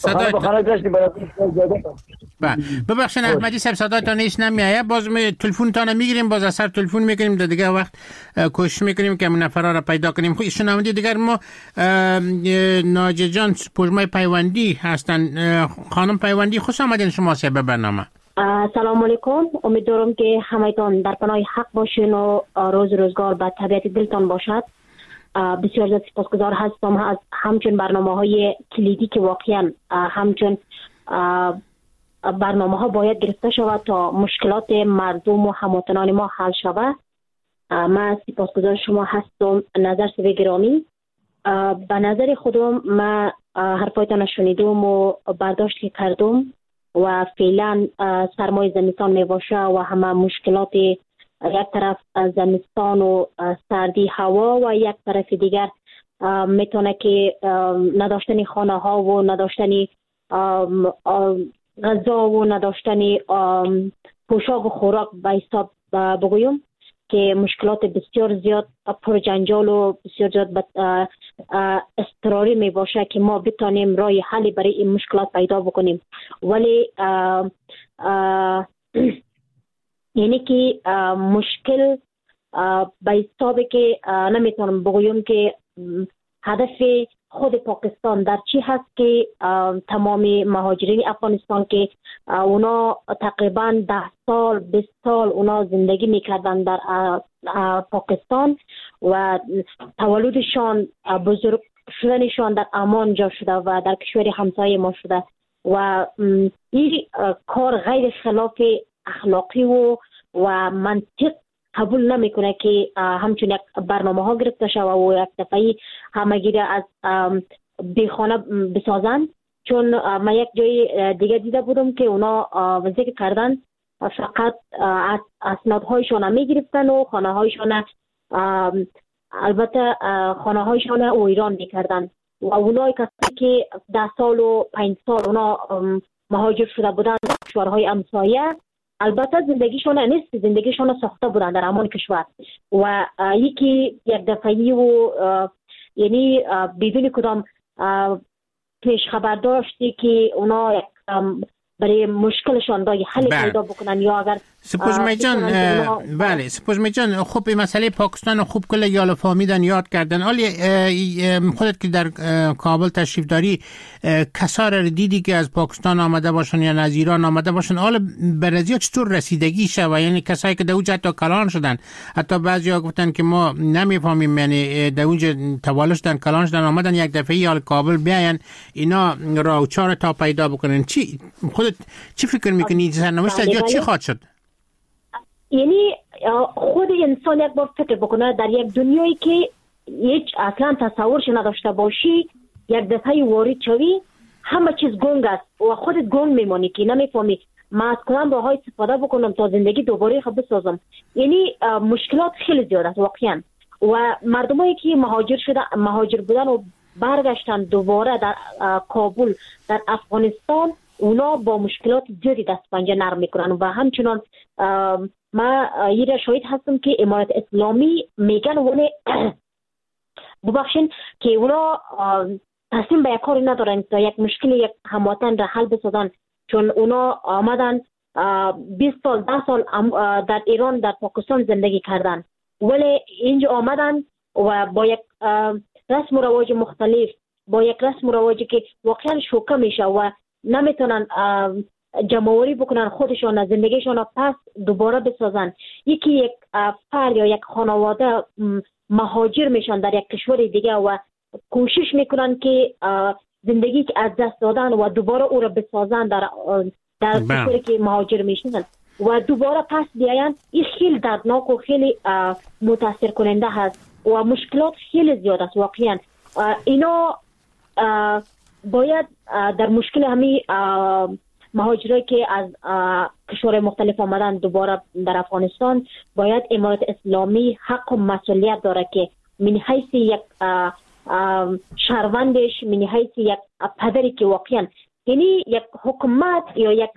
ببخشید احمدی صاحب صدایتان نیست نمیایه. باز تلفنتان میگیریم، باز اثر تلفن میکنیم، در دیگه وقت کوشش میکنیم که نفرا را پیدا کنیم. خب شنونده دیگر ما ناجی جان پژمای پیوندی هستن. خانم پیوندی خوش آمدین شما به برنامه. سلام علیکم. امیدوارم که همه‌تان در پناه حق باشین و روز روزگار به طبیعت دلتان باشد. بسیار زیاد سپاسگزار هستم از همچون برنامه‌های کلیدی که واقعا همچون برنامه‌ها باید گرفته شود تا مشکلات مردم و هموطنان ما حل شود. من سپاسگزار شما هستم. نظر سوی گرامی، به نظر خودم من حرفایتان شنیدم و برداشت کردم و فعلا سرمای زمستان میباشه و همه مشکلات یک طرف زمستان و سردی هوا و یک طرف دیگر میتونه که نداشتن خانه ها و نداشتن غذا و نداشتن پوشاک و خوراک به حساب بگویم که مشکلات بسیار زیاد پرجنجال و بسیار زیاد اضطراری می باشه که ما بتانیم راه حلی برای این مشکلات پیدا بکنیم. ولی یعنی که مشکل به حسابی که نمیتونم بگویم که هدف خود پاکستان در چی هست که تمام مهاجرین افغانستان که اونا تقریبا 10 سال 20 سال اونا زندگی میکردن در پاکستان و تولدشان بزرگ شدنشان در امان جا شده و در کشور همسایه ما شده و این کار غیر خلاف اخلاقی و منطق قبول نمیکنه که همچون یک برنامه ها گرفته شده و یک دفعی همگی از بیخانه بسازن. چون من یک جای دیگه دیده بودم که اونا ذکر کردن فقط اسنادهایشان میگرفتن و خانه هایشان البته خانه هایشان ایران میکردن و اونای کسی که 10 سال و 5 سال اونا مهاجر شده بودن کشورهای همسایه البته زندگیشون نیست، زندگیشون ساخته بودن در همان کشور و یکی یک دفعی و یعنی بدون کدام پیش خبر داشتی که اونا برای مشکلشان راه حل پیدا بکنن یا اگر سپوزمی جان بله سپوزمی جان خوب مسئله پاکستان خوب کل یال فهمیدن یاد کردن. حالی خودت که در کابل تشریف داری کسا را دیدی که از پاکستان آمده باشن یا از ایران آمده باشن، حالا برازیا چطور رسیدگی شد؟ یعنی کسایی که در اونجا حتی کلان شدن، حتی بعضیا گفتن که ما نمیفهمیم، یعنی در اونجا تولد شدن کلان شدن آمدن یک دفعه حال کابل بیاین اینا راه چهار تا پیدا بکنن. چی خودت چی فکر میکنی سرنوشت یا چی خواهد شد؟ یعنی خود انسان یک بار فکر بکنه در یک دنیایی که هیچ اصلا تصورش نداشته باشی یک دفعه وارد شوی همه چیز گنگ است و خودت گنگ میمانی که نمیفهمی من از کدام راههای استفاده بکنم تا زندگی دوباره خود بسازم. یعنی مشکلات خیلی زیاد است واقعا و مردمایی که مهاجر بودن و برگشتن دوباره در کابل در افغانستان اونا با مشکلات زیادی دست پنجه نرم میکنن و همچنان ما یه شاهد هستم که امارت اسلامی میگن اونه ببخشین که اونا تصمیم به یک کاری ندارن تا یک مشکل یک هموطن را حل بسازن، چون اونا آمدن 20 سال 10 سال در ایران در پاکستان زندگی کردن، ولی اینجا آمدن و با یک رسم و رواج مختلف، با یک رسم و رواجی که واقعا شوکه میشه و نمیتونن جمعوری بکنن خودشان زندگیشان پس دوباره بسازن. یکی یک فرد یا یک خانواده مهاجر میشن در یک کشور دیگه و کوشش میکنن که زندگی که از دست دادن و دوباره او را بسازن در کشوری که مهاجر میشن و دوباره پس بیاین. این خیلی دردناک و خیلی متاثر کننده هست و مشکلات خیلی زیاد است واقعا. اینا باید در مشکل همین مهاجرایی که از کشور مختلف آمدن دوباره در افغانستان، باید امارت اسلامی حق و مسئولیت داره که من حیث یک شهروندش، من حیث یک پدری که واقعا یعنی یک حکومت یا یک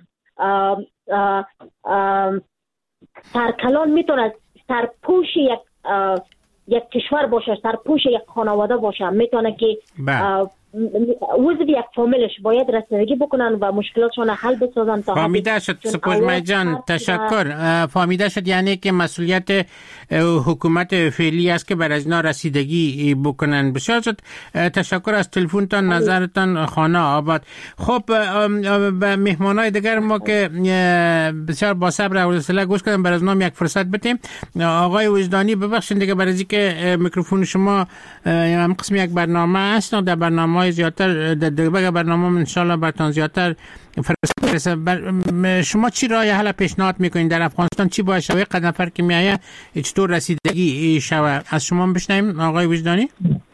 سرکلان میتونه سرپوش یک کشور باشه، سرپوش یک خانواده باشه، میتونه که عضو یک فامیلش باید رسیدگی بکنن و مشکلاتشون حل بسازن. تا فهمیده شد سپوزمای جان، تشکر. فهمیده شد یعنی که مسئولیت حکومت فعلی است که بر از اینا رسیدگی بکنن. بسیار شد، تشکر از تلفنتان، نظرتان. خانه آباد. خب به مهمانای دیگر ما که بسیار با صبر و حوصله گوش کردن بر از نام یک فرصت بدیم. آقای وجدانی ببخشید دیگه برای اینکه میکروفون شما هم قسم یک برنامه است، در برنامه زیادتر در برنامه ان شاء الله براتون زیادتر فرصت. شما چی راه حل پیشنهاد میکنین در افغانستان؟ چی باید شوه قد نفر که میایه چطور رسیدگی شوه؟ از شما بشنویم آقای وجدانی.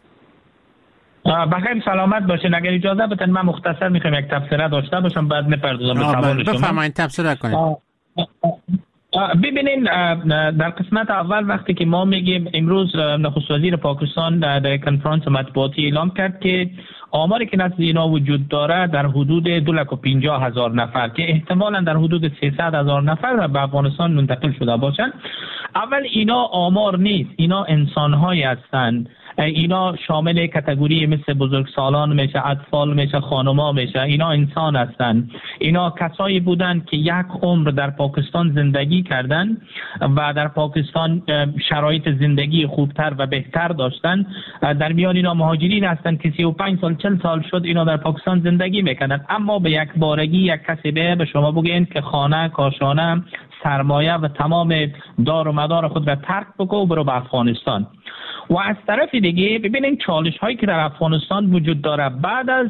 بخیر سلامت باشین. اگر اجازه بدن من مختصر میخوام یک تبصره داشته باشم بعد میپردازم به سوال شما. بفرمایید تبصره کنید. ببینین در قسمت اول وقتی که ما میگیم امروز نخست وزیر پاکستان در کنفرانس مطبوعاتی اعلام کرد که آماری که نزد اینا وجود داره در حدود 250,000 نفر که احتمالاً در حدود 300,000 نفر به افغانستان منتقل شده باشند. اول اینا آمار نیست، اینا انسان‌هایی هستند. اینا شامل کاتگوری مثل بزرگسالان میشه، اطفال میشه، خانما میشه. اینا انسان هستند. اینا کسایی بودند که یک عمر در پاکستان زندگی کردند و در پاکستان شرایط زندگی خوبتر و بهتر داشتند. در میان اینا مهاجرین هستند که 35 سال 40 سال شد اینا در پاکستان زندگی میکنند، اما به یک بارگی یک کسی به شما بگین که خانه، کاشانه، سرمایه و تمام دار و مدار خود را ترک بکن و برو به افغانستان. و از طرف دیگه ببینید چالش هایی که در افغانستان وجود داره. بعد از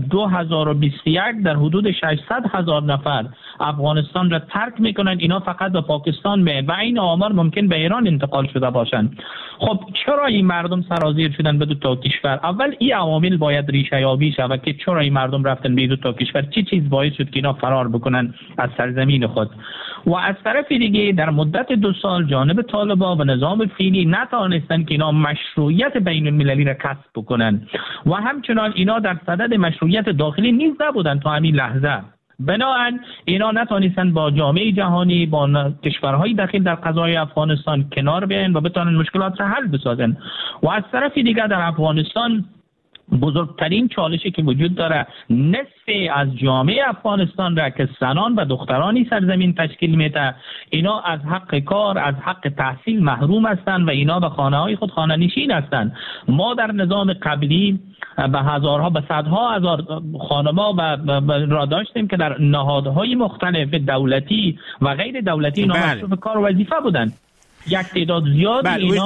2021 در حدود 600,000 نفر افغانستان را ترک میکنند. اینا فقط به پاکستان میان و این آمار ممکن به ایران انتقال شده باشند. خب چرا این مردم سرازیر شدن به دو تا کشور؟ اول این عوامل باید ریشه یابی شود که چرا این مردم رفتن به دو تا کشور، چه چیز باعث شد که اینا فرار بکنن از سرزمین خود. و از طرف دیگه در مدت 2 سال جانب طالبان و نظام فعلی نتوانستند که اینا مشروعیت بین المللی را کسب بکنن و همچنان اینا در صدد مشروعیت داخلی نیز نبودند تا همین لحظه. بنابراین اینا نتوانستند با جامعه جهانی، با کشورهای داخل در قضای افغانستان کنار بیاین و بتوانند مشکلات را حل بسازن. و از طرف دیگر در افغانستان بزرگترین چالشی که وجود داره، نصف از جامعه افغانستان را که زنان و دخترانی سرزمین تشکیل میده، اینا از حق کار، از حق تحصیل محروم هستند و اینا به خانه های خود خانه نشین هستند. ما در نظام قبلی به هزارها به صدها هزار خانما را داشتیم که در نهادهای مختلف دولتی و غیر دولتی اینا مصروف کار و وظیفه بودند. یک تعداد زیاد اینا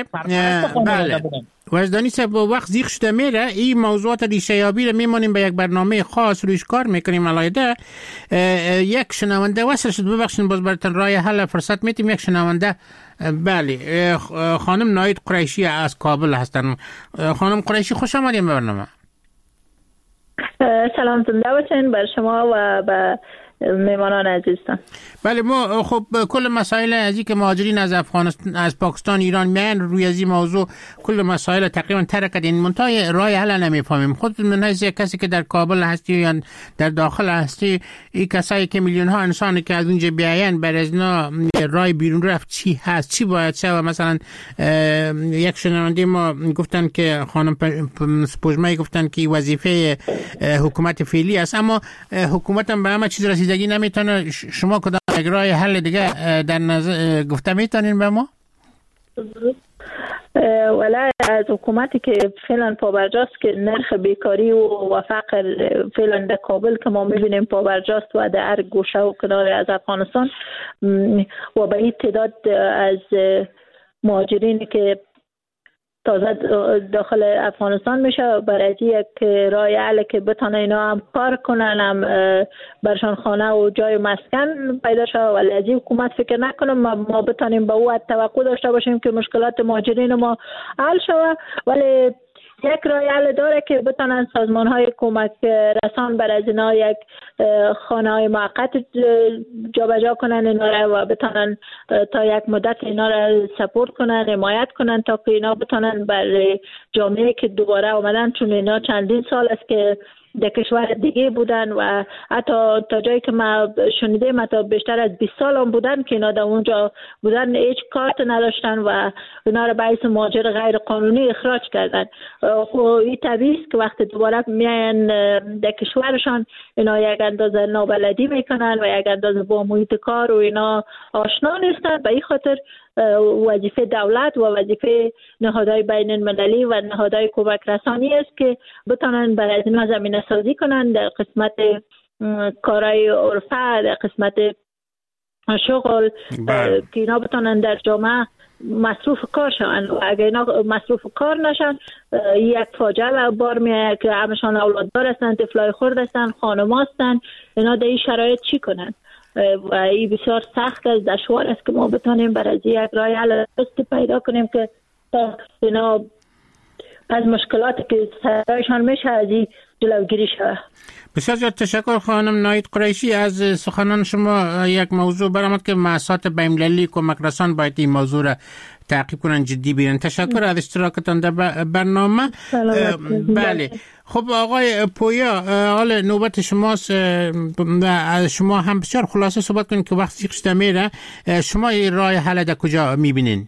وجدانی صاحب وقت زیخ شده میره. این موضوعات ریشه یابی رو میمونیم به یک برنامه خاص رویش کار میکنیم. علایده یک شنونده وصل شد، ببخشید باز براتون راه حل فرصت میتیم. یک شنونده بله خانم ناید قریشی از کابل هستن. خانم قریشی خوش آمدید به برنامه. سلام زنده باشین بر شما و به مهمانان عزیزتان. بله، ما خب کل مسائل از این که مهاجرین از افغانستان از پاکستان ایران میان روی از این موضوع کل مسائل تقریبا ترک کردین، منتهای راه حل نمیفهمیم. خود من حیث کسی که در کابل هستی یا در داخل هستی، این کسایی که میلیون ها انسانی که از اونجا بیاین بر از اینا راه بیرون رفت چی هست، چی باید شود؟ مثلا یک شنونده ما گفتن که خانم پوجمایی گفتن که وظیفه حکومت فعلی است، اما حکومت هم به همه چیز رسیدگی نمیتونه. شما کدام یک راه حل دیگه در نظر گفته میتونین به ما؟ ولی از حکومتی که فعلا پابرجاست که نرخ بیکاری و فقر فعلا در کابل که ما میبینیم پابرجاست و در هر گوشه و کنار از افغانستان و به این تعداد از مهاجرینی که تازه داخل افغانستان میشه، برای یک راه حل که بتونه اینا هم کار کنن، هم برشان خانه و جای مسکن پیدا شه. ولی از این حکومت فکر نکنم ما بتونیم به او توقع داشته باشیم که مشکلات مهاجرین ما حل شود. ولی یک راه حل داره که بتونن سازمان های کمک رسان بر از اینا یک خانه های موقت جابجا کنن اینا را و بتونن تا یک مدت اینا را سپورت کنن، حمایت کنن تا که اینا بتونن بر جامعه که دوباره آمدن، چون اینا چندین سال است که در کشور دیگه بودن و حتی تا جایی که ما شنیدیم حتی بیشتر از 20 سال هم بودن که اینا در اونجا بودن، هیچ کارت نداشتن و اینا را باعث مهاجر غیر قانونی اخراج کردن. خب این طبیعی است که وقتی دوباره میاین در کشورشان اینا یک اندازه نابلدی میکنن و یک اندازه با محیط کار و اینا آشنا نیستن. به این خاطر وظیفه دولت و وظیفه نهادهای بین المللی و نهادهای کمک رسانی است که بتونن برای اینا زمینه سازی کنن در قسمت کارهای عرفه، در قسمت شغل، که اینا بتونن در جامعه مصروف کار شون. و اگر اینا مصروف کار نشن یک فاجعه بار میاد که همشان اولاددار هستن، طفلای خرد هستن، خانم هستن، اینا در این شرایط چی کنن؟ و این بسیار سخت است، دشوار است که ما بتونیم برای یک راه حل پیدا کنیم که تا اینا از مشکلاتی که سرایشان میشه از این جلوگیری شود. بسیار زیاد تشکر خانم ناهید قریشی. از سخنان شما یک موضوع برآمد که مؤسسات بین‌المللی کمک رسان باید این موضوع را تعقیب کنن، جدی بگیرن. تشکر از اشتراکتان در برنامه. بله، خب آقای پویا، حال نوبت شماست. شما هم بسیار خلاصه صحبت کنید که وقتی کشته میره شما این راه حل در کجا میبینین؟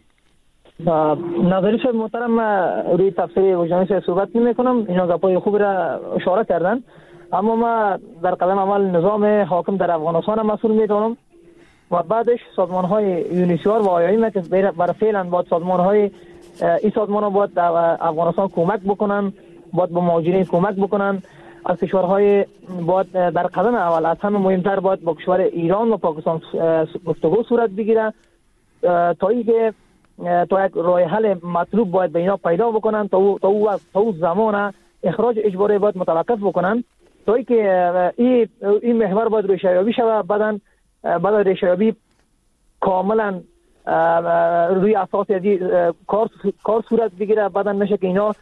نظریش محترم روی تفسیر وجدانی صحبت نمی کنم، اینا گپای خوب را اشاره کردن، اما ما در قدم اول نظام حاکم در افغانستان مسئول میدونم و بعدش سازمان های یونیسیار و آیایم که برای فعلا باید سازمان های این سازمان ها باید در افغانستان کمک بکنن، باید به مهاجرین کمک بکنن. از کشورهای باید در قدم اول از همه مهمتر باید با کشور ایران و پاکستان گفتگو صورت بگیره تا اینکه تا یک راه حل مطلوب باید به اینا پیدا بکنن، تا او زمان اخراج اجباری باید متوقف بکنن تا اینکه این محور باید ریشه‌یابی شود. بعد ریشه‌یابی کاملا روی اساس کار صورت بگیره، بعدا نشه که اینا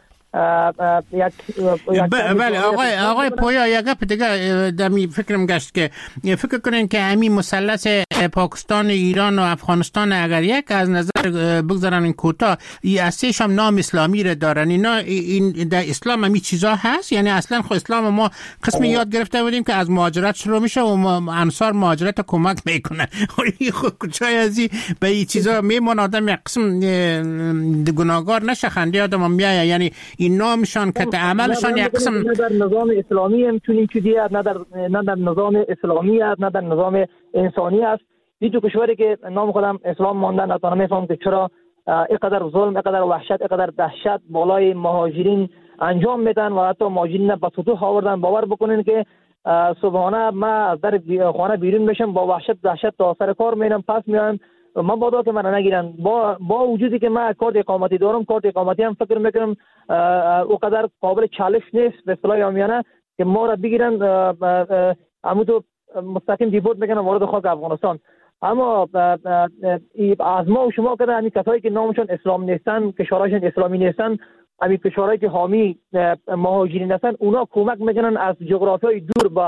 بله آقای پویا، یک گپ دیگه دمی فکرم گشت که فکر کنین که همین مثلث پاکستان، ایران و افغانستان اگر یک از نظر بگذارن این کوتاه، اساسش هم نام اسلامی را دارن، اینا این در اسلام هم این چیزا هست؟ یعنی اصلا خود اسلام ما قسمی یاد گرفته بودیم که از مهاجرت شروع میشه و انصار مهاجرت کمک میکنن، خود کجای از این به این چیزا میمون آدم یک قسم گناهگار نشه، خنده آدم میایه. یعنی این نامشان که عملشان یک قسم نه در نظام اسلامی هم چون این چیزی است، نه در نظام اسلامی است، نه در نظام انسانی است. این دو کشوری که نام خودم اسلام ماندن، اصلا نمیفهم که چرا اینقدر ظلم، اینقدر وحشت، اینقدر دهشت بالای مهاجرین انجام میدن و حتی مهاجرین به سطوح آوردن. باور بکنین که صبحانه ما از در خانه بیرون میشم با وحشت دهشت تا سر کار میرم، پس میام من بادا که من نگیرن، با وجودی که من کارت اقامتی دارم، کارت اقامتی هم فکر میکنم اونقدر قابل چالش نیست به اصطلاح عامیانه که ما را بگیرن همونطور مستقیم دیپورت میکنن وارد خاک افغانستان. اما از ما و شما کده همین کسایی که نامشون اسلام نیستن، کشورهاشون اسلامی نیستن، همین کشورهایی که حامی مهاجرین هستن، اونا کمک میکنن از جغرافیای دور با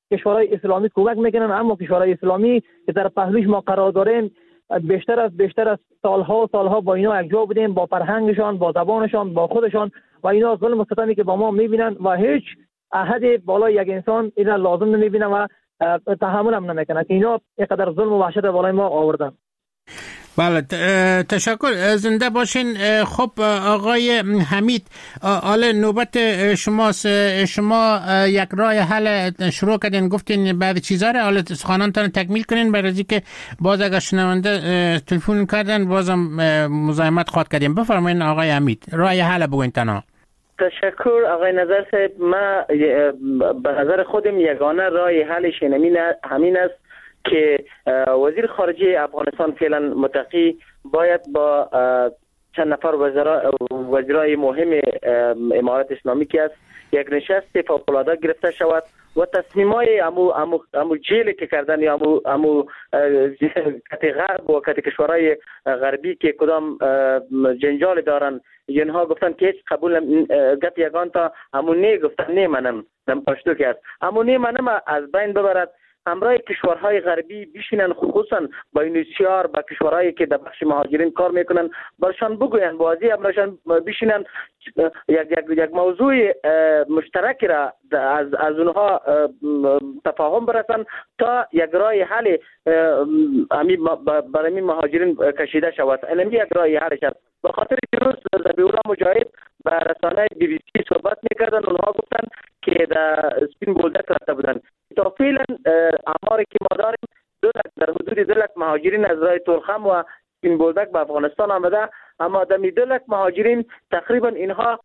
کشورهای اسلامی کمک میکنن، اما کشورهای اسلامی که در پهلوش ما قرار داریم بیشتر از سالها با اینا یکجا بودیم، با فرهنگشان، با زبانشان، با خودشان، و اینا ظلم و ستمی که با ما میبینن و هیچ احد بالای یک انسان اینا لازم نمیبینه و تحمل هم نمیکنه که اینا اینقدر ظلم و وحشت بالای ما آوردن. بله تشکر، زنده باشین. خب آقای حمید، حالا نوبت شماست. شما یک راه حل شروع کردین، گفتین بعد چیزا رو حالا سخنانتان تکمیل کنین برای اینکه باز اگر شنونده تلفن کردن بازم مزاحمت خواهد کردیم. بفرمایید آقای حمید، راه حل بگوین تنها. تشکر آقای نظر صاحب. ما به نظر خودم یگانه راه حلش همین است که وزیر خارجه افغانستان فعلا متقی باید با چند نفر وزرای مهم امارات اسلامی که است یک نشست فوق‌العاده گرفته شود و تصمیمای امو جیل که کردن یا امو کت غرب و کت کشورهای غربی که کدام جنجال دارن، اینها گفتن که هیچ قبول گپ یگان تا امو نه گفتن نه منم نم پشتو که است امو نه منم از بین ببرد، همراه کشورهای غربی بشینن، خصوصا با یونیسیار با کشورهایی که در بخش مهاجرین کار میکنن برشان بگوین، بازی همراهشان بشینن یک موضوع مشترک را از اونها تفاهم برسن تا یک راه حل برای مهاجرین کشیده شود. اینمی یک راه حل شد. به خاطر دیروز ذبیح‌الله مجاهد با رسانه BBC صحبت میکردن، اونها گفتن که در سپین بولدک رفته بودن. تا فعلا آماری که ما داریم در حدود 2 لک مهاجرین از راه تورخم و سپین بولدک به افغانستان آمده، اما در 2 لک مهاجرین تقریبا اینها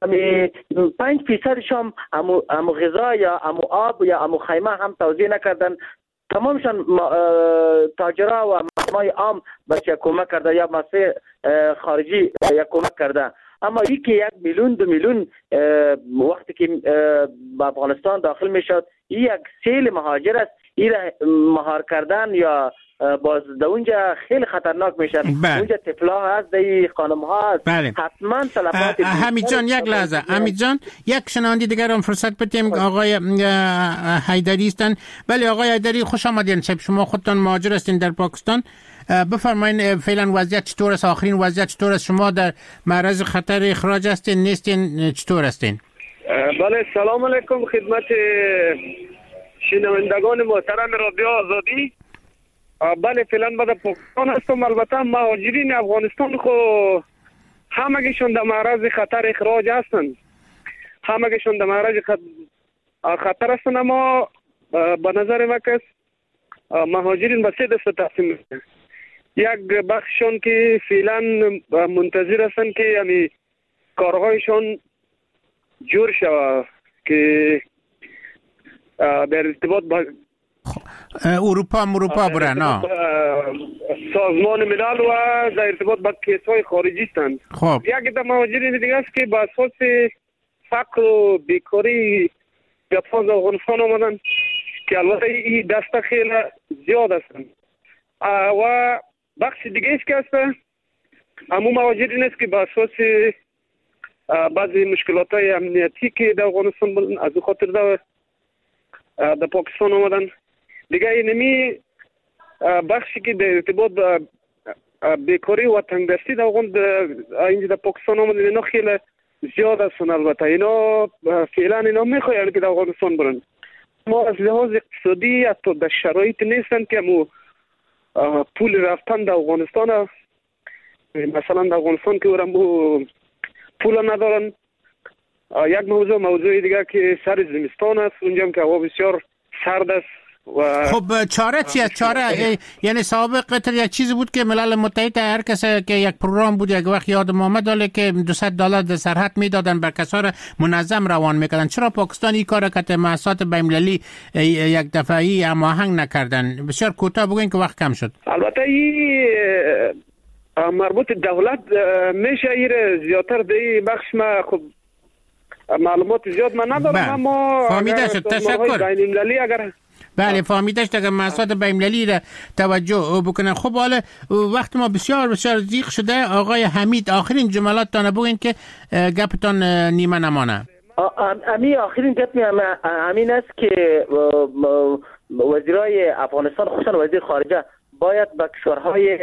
5% هم امو غذا یا امو آب یا امو خیمه هم توزیع نکردن. تمامشان تاجرها و مردمای عام بچه کمک کرده یا مسئله خارجی یا کمک کرده. اما یکی 1 میلیون 2 میلیون وقتی که به افغانستان داخل میشد یک سیل مهاجر است، این مهار کردن یا باز در اونجا خیلی خطرناک میشه. اونجا طفلا هست، در خانم ها هست. حتما تلفات حمید جان یک لحظه، حمید جان یک شنوندی دیگر هم فرصت بدیم. آقای حیدری هستن. بله آقای حیدری خوش آمدین. شما خودتان مهاجر هستین در پاکستان، بفرمایید فعلا وضعیت چطور است؟ آخرین وضعیت چطور است؟ شما در معرض خطر اخراج هستین نیستین؟ چطور هستین؟ بله سلام علیکم خدمت شنوندگان محترم رادیو آزادی. بله فعلا من در پاکستان هستم. البته مهاجرین افغانستان خو همگیشون در معرض خطر اخراج هستند، همگیشون در معرض خطر هستند، اما به نظر من که مهاجرین به 3 دسته تقسیم میشن. یک بخششون که فعلا منتظر هستند که یعنی کارهایشان جور شود که در ارتباط با اروپا برن سازمان ملل و در ارتباط با کیس‌های خارجی هستند. خب یک در مهاجرین دیگه است که به اساس فقر و بیکاری به افغانستان آمدن که البته این دسته خیلی زیاد هستند. و بخش دیگه است که هست همون مهاجرین است که به اساس بعضی مشکلات‌های امنیتی که در افغانستان بودن از خاطر در پاکستان آمدن. دیگه اینمی بخشی که در ارتباط با بیکاری و تنگدستی در اینجا در پاکستان آمدن اینا خیلی زیاد هستن. البته اینا فعلا اینا میخواین که در افغانستان برن، ما از لحاظ اقتصادی حتی در شرایط نیستن که مو پول رفتن در افغانستان، مثلا در افغانستان که ورم پول ندارن. یک موضوع دیگه که سر زمستان است، اونجا هم که هوا بسیار سرد است. خب چاره چیه؟ چاره یعنی سابق یک چیزی بود که ملل متحد هر کسی که یک پروگرام بود یک وقت یادم آمد که $200 در سرحد میدادن بر کسا را منظم روان میکردن. چرا پاکستان این کار که مؤسسات بین‌المللی یک دفعی هماهنگ نکردن؟ بسیار کوتاه بگوین که وقت کم شد. البته این مربوط دولت میشه ایر زیادتر در بخش ما خب معلومات زیاد من ندارم، اما فهمیده شد. تشکر. بین‌المللی اگر بله فهمیده شد که مؤسسات بین‌المللی را توجه بکنن. خب حالا وقت ما بسیار ضیق شده. آقای حمید آخرین جملات تان بگوین که گپتان نیمه نمانه. امی آخرین گپ امین است که وزیرای افغانستان خصوصا وزیر خارجه باید به کشورهای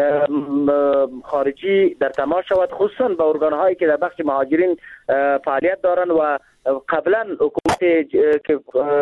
خارجی در تماس شود، خصوصا به ارگان‌هایی که در بخش مهاجرین فعالیت دارند و قبلا حکومت که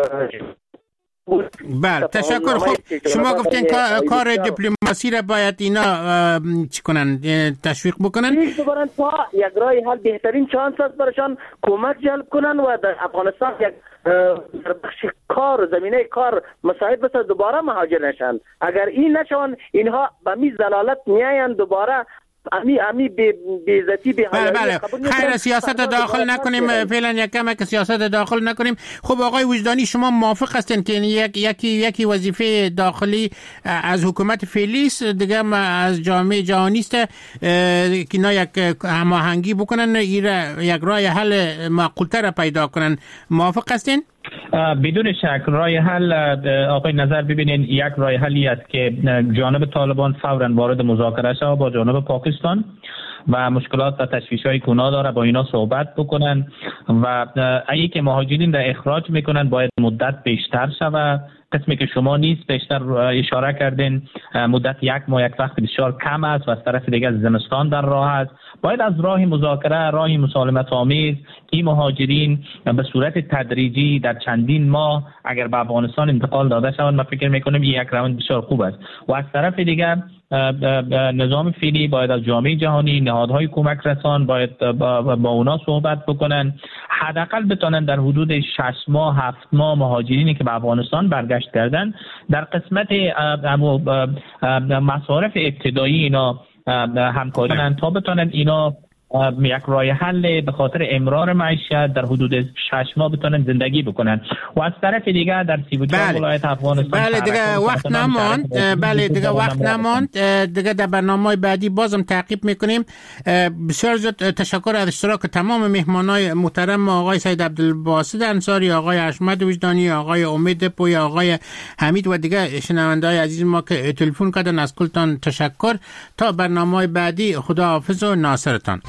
بله تشکر. خوب شما گفتین کار دیپلماسی را باید اینا چی کنن، تشویق بکنن تا یک راه حل بهترین چانس است برایشان کمک جلب کنن و در افغانستان یک در بخش کار زمینه کار مساعد بسازد دوباره مهاجر نشن. اگر این نشون اینها به می زلالت میاین دوباره امی بیزتی به بله خیر سیاست داخل نکنیم فعلا، یک کم که سیاست داخل نکنیم. خب آقای وجدانی شما موافق هستین که یکی وظیفه داخلی از حکومت فعلی است، دیگه از جامعه جهانی است که اینا یک هماهنگی بکنن، یک راه حل معقول‌تر پیدا کنن، موافق هستین؟ بدون شک راه حل آقای نظر ببینین یک راه حلی است که جانب طالبان فوراً وارد مذاکره شود با جانب پاکستان و مشکلات و تشویش‌های که اونا داره با اینا صحبت بکنن و اگه که مهاجرین را اخراج میکنن باید مدت بیشتر شود. قسمی که شما نیست بیشتر اشاره کردین مدت یک ماه یک وقت بسیار کم است و از طرف دیگه زمستان در راه است. باید از راه مذاکره، راه مسالمت آمیز این مهاجرین به صورت تدریجی در چندین ماه اگر به افغانستان انتقال داده شوند، من فکر میکنم یک روند بسیار خوب است. و از طرف دیگر نظام فعلی باید از جامعه جهانی، نهادهای کمک رسان باید با اونا صحبت بکنن، حداقل بتونن در حدود 6 ماه 7 ماه مهاجرینی که به افغانستان برگشت کردن در قسمت مصارف ابتدایی اینا همکاری کنن تا بتونن اینا یک راه حل به خاطر امرار معیشت در حدود 6 ماه بتونن زندگی بکنن. و از طرف دیگه در 34 ولایت افغانستان دیگه وقت نماند. دیگه وقت نماند. دیگه در برنامه‌های بعدی بازم تعقیب میکنیم. بسیار زیاد تشکر از اشتراک تمام مهمانای محترم، آقای سید عبدالباسط انصاری، آقای احمد وجدانی، آقای امید پوی، آقای حمید و دیگه شنونده‌های عزیز ما که تلفن کردن. از کلتان تشکر. تا برنامه‌های بعدی خداحافظ و ناصرتان.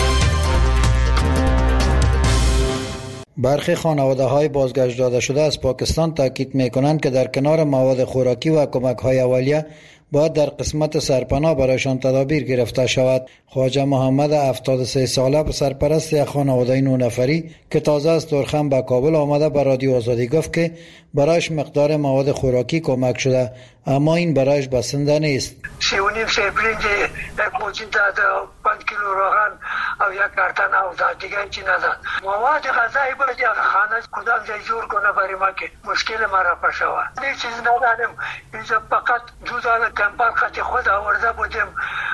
برخی خانواده‌های بازگشت داده شده از پاکستان تاکید می‌کنند که در کنار مواد خوراکی و کمک‌های اولیه باید در قسمت سرپناه برایشان تدابیر گرفته شود. خواجه محمد 73 ساله سرپرست یک خانواده 9 نفری که تازه از ترخم به کابل آمده به رادیو آزادی گفت که برایش مقدار مواد خوراکی کمک شده، اما این برایش بسنده نیست. 3.5 سر برنج، یک موچین داد، 5 کیلو روغن او یک کارتن او داد، دیگه چی نداد. مواد غذایی باید یک خانه کدام جای جور کنه برای ما که مشکل ما را پشوه. این چیز ندادم، اینجا فقط 2 دانه کمپل خطی خود آورده بودیم،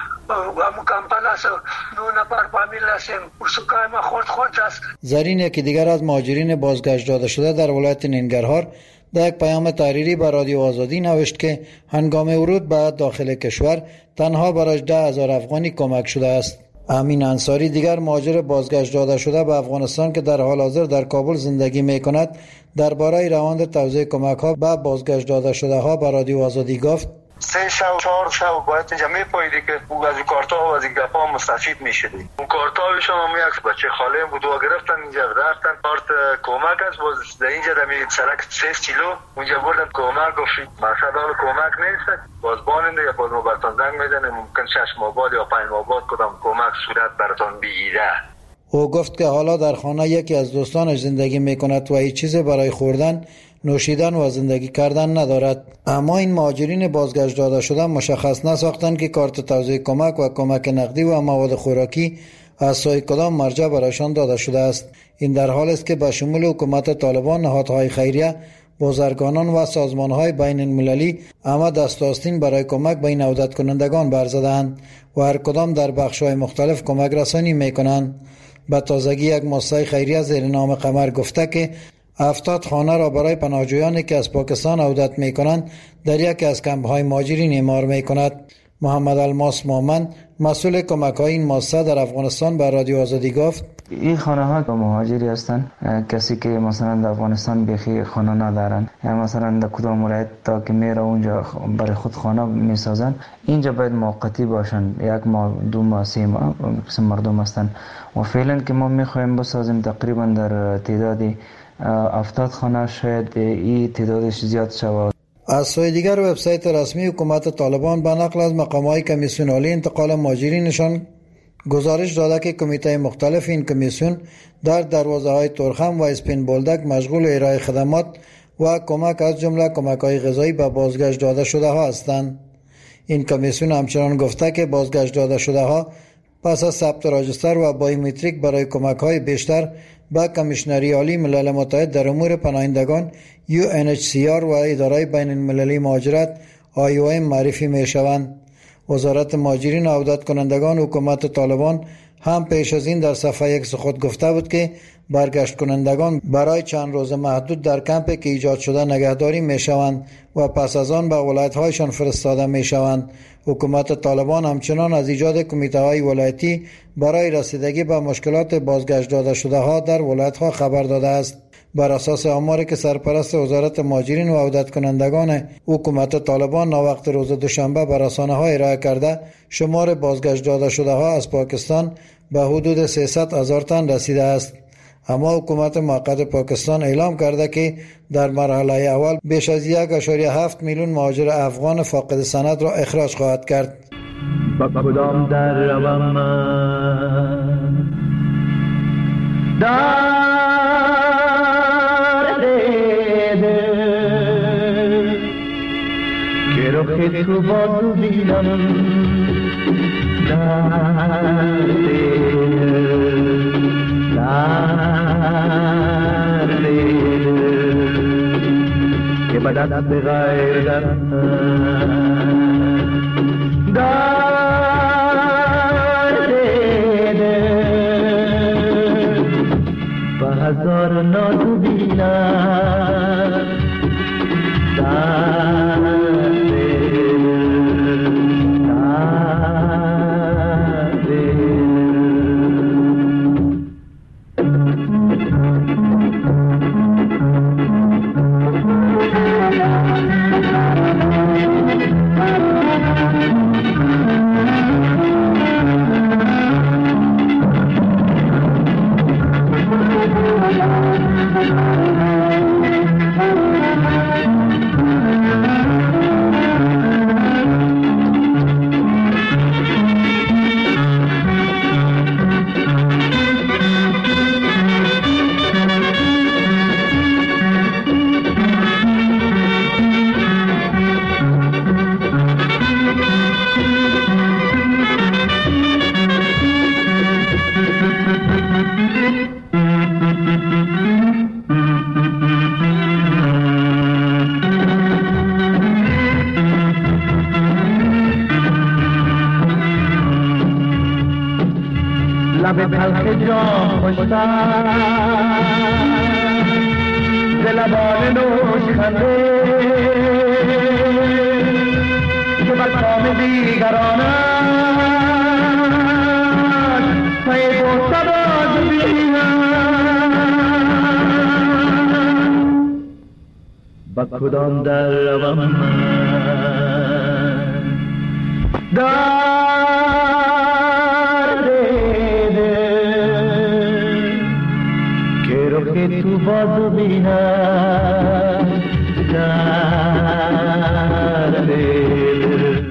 امو کمپل است، 9 نفر فامیل هستیم، سکای ما خورد است. زرین یکی دیگر از مهاجرین بازگشت داده شده در ولایت ننگرهار در یک پیام تحریری به رادیو آزادی نوشت که هنگام ورود به داخل کشور تنها برایش 10,000 افغانی کمک شده است. امین انصاری دیگر مهاجر بازگشت داده شده به افغانستان که در حال حاضر در کابل زندگی می‌کند درباره روند توزیع کمک‌ها به بازگشت داده شده‌ها به رادیو آزادی گفت: 3 شب 4 شب باید اینجا میپاییدی که از این کارتا و از این گپا مستفید میشدی. اون کارتایشون هم یک بچه خاله بود و گرفتن اینجا رفتن کارت کمک است، باز در اینجا در سرک 3 کیلو اونجا بردن کمک گفت مقصد حال کمک نیست، باز باننده یا باز ما براتون زنگ میزنه، ممکن 6 ماه بعد یا 5 ماه بعد کدام کمک صورت براتون بگیره. او گفت که حالا در خانه یکی از دوستانش زندگی میکند و هیچ چیز برای خوردن، نوشیدن و زندگی کردن ندارد. اما این مهاجرین بازگشت داده شده مشخص نساختند که کارت توزیع کمک و کمک نقدی و مواد خوراکی از سوی کدام مرجع برایشان داده شده است. این در حال است که به شمول حکومت طالبان، نهادهای خیریه، بازرگانان و سازمانهای بین المللی اما دست آستین برای کمک به این عودت کنندگان برزدند و هر کدام در بخش‌های مختلف کمک رسانی می‌کنند. به تازگی یک مؤسسه خیریه زیر نام قمر گفته که 70 خانه را برای پناهجویانی که از پاکستان عودت می‌کنند در یکی از کمپ‌های مهاجرین اعمار می‌کند. محمد الماس مومن مسئول کمک‌های این مؤسسه در افغانستان به رادیو آزادی گفت: این خانه ها که مهاجری هستند، کسی که مثلا در افغانستان بیخی خانه ندارن یا مثلا در کدام ولایت تا که میره اونجا برای خود خانه میسازن، اینجا باید موقتی باشن، 1 ماه 2 ماه 3 ماه قسم مردم هستن. و فعلا که ما میخوایم بسازیم تقریبا در تعدادی 70 خانه، شاید این تعدادش زیاد شود. از سوی دیگر وبسایت رسمی حکومت طالبان به نقل از مقامات کمیسیون عالی انتقال مهاجرینشان گزارش داده که کمیته مختلف این کمیسیون در دروازه‌های تورخم و اسپین بولدک مشغول ارائه خدمات و کمک از جمله کمک‌های غذایی به بازگشت داده شده ها هستند. این کمیسیون همچنان گفته که بازگشت داده شده ها پس از ثبت راجستر و بایومتریک برای کمک‌های بیشتر به کمیشنری عالی ملل متحد در امور پناهندگان UNHCR و اداره بین المللی مهاجرت IOM معرفی می‌شوند. وزارت مهاجرین و عودت کنندگان حکومت طالبان هم پیش از این در صفحه X خود گفته بود که برگشت کنندگان برای چند روز محدود در کمپی که ایجاد شده نگهداری می شوند و پس از آن به ولایت‌هایشان فرستاده می شوند. حکومت طالبان همچنان از ایجاد کمیته‌های ولایتی برای رسیدگی به مشکلات بازگشت داده شده ها در ولایت‌ها خبر داده است. بر اساس آماری که سرپرست وزارت مهاجرین و عودت کنندگان حکومت طالبان ناوقت روز دوشنبه بر رسانه‌ها ارائه کرده، شمار بازگشت داده شده ها از پاکستان به حدود 300,000 تن رسیده است. اما حکومت موقت پاکستان اعلام کرده که در مرحله اول بیش از 1.7 میلیون مهاجر افغان فاقد سند را اخراج خواهد کرد. با کدام در روم من که رخ تو بازو بینم که به دست غیر به هزار نازو بینم لب تلخ جام خوشتر ز لبان نوش خنده که بر کام دیگرانت پی برده باز بینم با کدام در روم من که تو بازو بینم در دل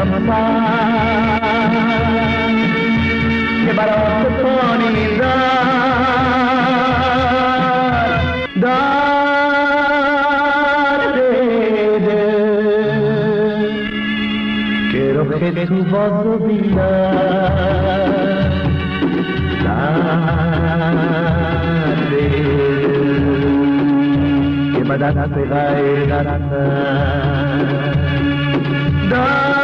همسر که برای پانی درد که رخ تو باز و بینم درد که بدن غیر نرسن